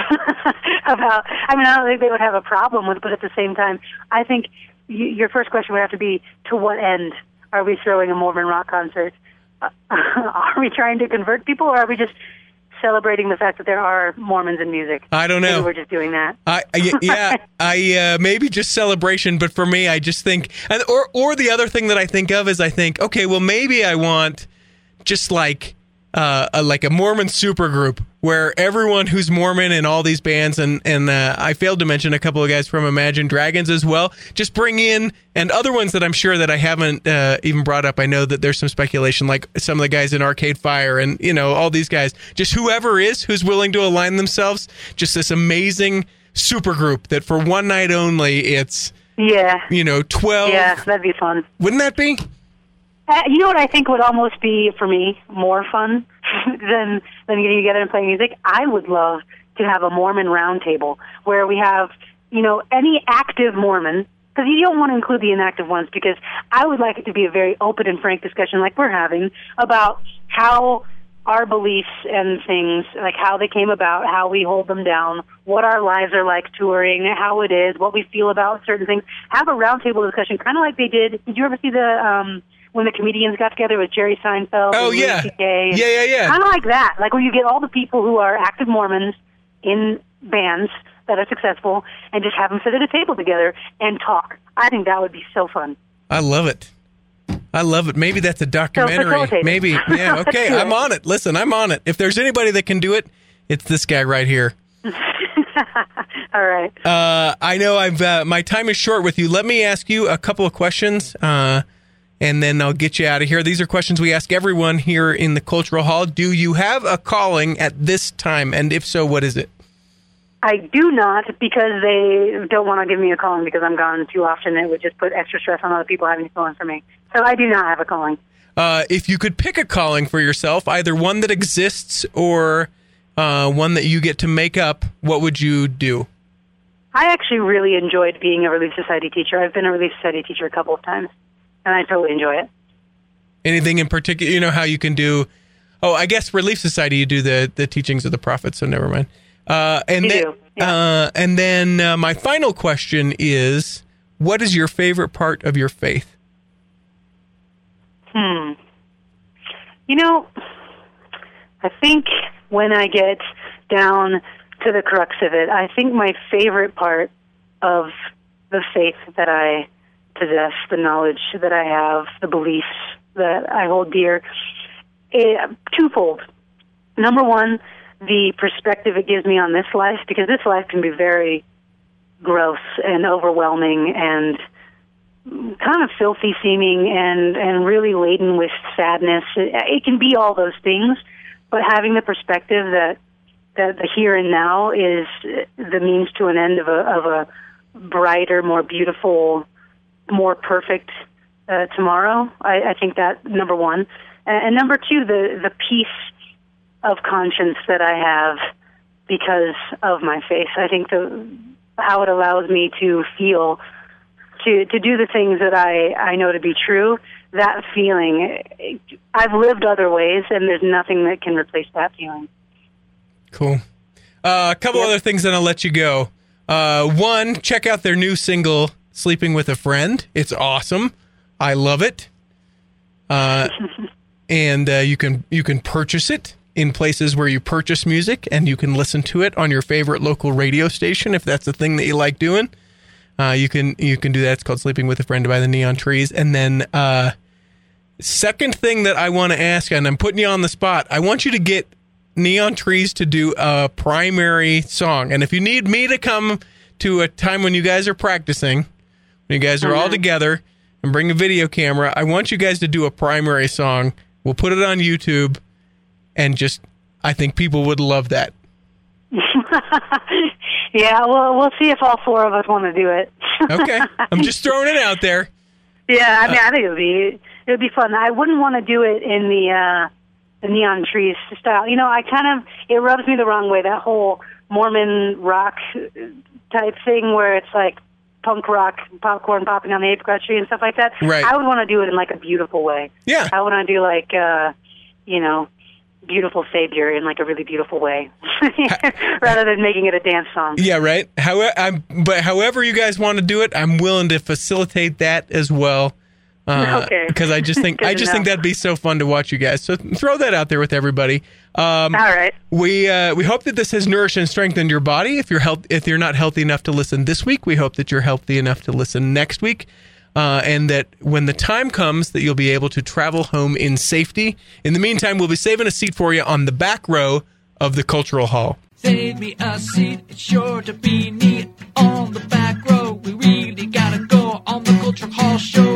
about. I mean, I don't think they would have a problem with it, but at the same time, I think y- your first question would have to be, to what end are we throwing a Mormon rock concert? uh, are we trying to convert people, or are we just celebrating the fact that there are Mormons in music? I don't know. Maybe we're just doing that. I, I yeah, I uh, maybe just celebration, but for me, I just think, and or or the other thing that I think of is I think, okay, well, maybe I want just like uh, a, like a Mormon supergroup where everyone who's Mormon in all these bands, and and uh, I failed to mention a couple of guys from Imagine Dragons as well, just bring in, and other ones that I'm sure that I haven't uh, even brought up. I know that there's some speculation, like some of the guys in Arcade Fire, and you know all these guys, just whoever is who's willing to align themselves, just this amazing supergroup that for one night only, it's Yeah. you know twelve. Yeah, that'd be fun. Wouldn't that be? Uh, you know what I think would almost be, for me, more fun than than getting together and playing music? I would love to have a Mormon roundtable where we have, you know, any active Mormon, because you don't want to include the inactive ones, because I would like it to be a very open and frank discussion like we're having about how our beliefs and things, like how they came about, how we hold them down, what our lives are like touring, how it is, what we feel about certain things. Have a roundtable discussion, kind of like they did. Did you ever see the... um when the comedians got together with Jerry Seinfeld? Oh, and yeah. Louis C K? Yeah, yeah, yeah. Kind of like that. Like where you get all the people who are active Mormons in bands that are successful and just have them sit at a table together and talk. I think that would be so fun. I love it. I love it. Maybe that's a documentary. facilitate it. Maybe. Yeah, okay. Let's do I'm it. on it. Listen, I'm on it. If there's anybody that can do it, it's this guy right here. All right. Uh, I know I've uh, my time is short with you. Let me ask you a couple of questions, uh, and then I'll get you out of here. These are questions we ask everyone here in the Cultural Hall. Do you have a calling at this time? And if so, what is it? I do not, because they don't want to give me a calling because I'm gone too often. It would just put extra stress on other people having a calling for me. So I do not have a calling. Uh, if you could pick a calling for yourself, either one that exists or uh, one that you get to make up, what would you do? I actually really enjoyed being a Relief Society teacher. I've been a Relief Society teacher a couple of times, and I totally enjoy it. Anything in particular? You know how you can do... Oh, I guess Relief Society, you do the, the teachings of the prophets, so never mind. Uh, and, You then, do, yeah. uh, and then uh, my final question is, what is your favorite part of your faith? Hmm. You know, I think when I get down to the crux of it, I think my favorite part of the faith that I possess, the knowledge that I have, the beliefs that I hold dear, is twofold. Number one, the perspective it gives me on this life, because this life can be very gross and overwhelming and kind of filthy seeming and, and really laden with sadness. It, it can be all those things, but having the perspective that that the here and now is the means to an end of a, of a brighter, more beautiful, more perfect uh, tomorrow, I, I think that, number one. And, and number two, the, the peace of conscience that I have because of my faith. I think the how it allows me to feel, to to do the things that I, I know to be true, that feeling, I've lived other ways, and there's nothing that can replace that feeling. Cool. Uh, a couple Yep. other things, then I'll let you go. Uh, one, check out their new single, Sleeping with a Friend. It's awesome. I love it. Uh, and uh, you can you can purchase it in places where you purchase music, and you can listen to it on your favorite local radio station if that's the thing that you like doing. Uh, you can you can do that. It's called Sleeping with a Friend by the Neon Trees. And then uh, second thing that I want to ask, and I'm putting you on the spot, I want you to get Neon Trees to do a primary song. And if you need me to come to a time when you guys are practicing, when you guys are all together, and bring a video camera, I want you guys to do a primary song. We'll put it on YouTube, and just, I think people would love that. Yeah, well, we'll see if all four of us want to do it. Okay. I'm just throwing it out there. Yeah, I mean, I think it would be it would be fun. I wouldn't want to do it in the uh, the Neon Trees style. You know, I kind of it rubs me the wrong way, that whole Mormon rock type thing where it's like punk rock, popcorn popping on the apricot tree and stuff like that. Right. I would want to do it in like a beautiful way. Yeah. I want to do like uh, you know, beautiful Savior in like a really beautiful way, rather than making it a dance song. Yeah, right. However, I'm, but however you guys want to do it, I'm willing to facilitate that as well. Uh, Okay. Because I just think Good I to just think know. that'd be so fun to watch you guys. So throw that out there with everybody. Um, All right. We uh, we hope that this has nourished and strengthened your body. If you're health, if you're not healthy enough to listen this week, we hope that you're healthy enough to listen next week, uh, and that when the time comes, that you'll be able to travel home in safety. In the meantime, we'll be saving a seat for you on the back row of the Cultural Hall. Save me a seat, it's sure to be neat on the back row. We really gotta go on the Culture Hall show.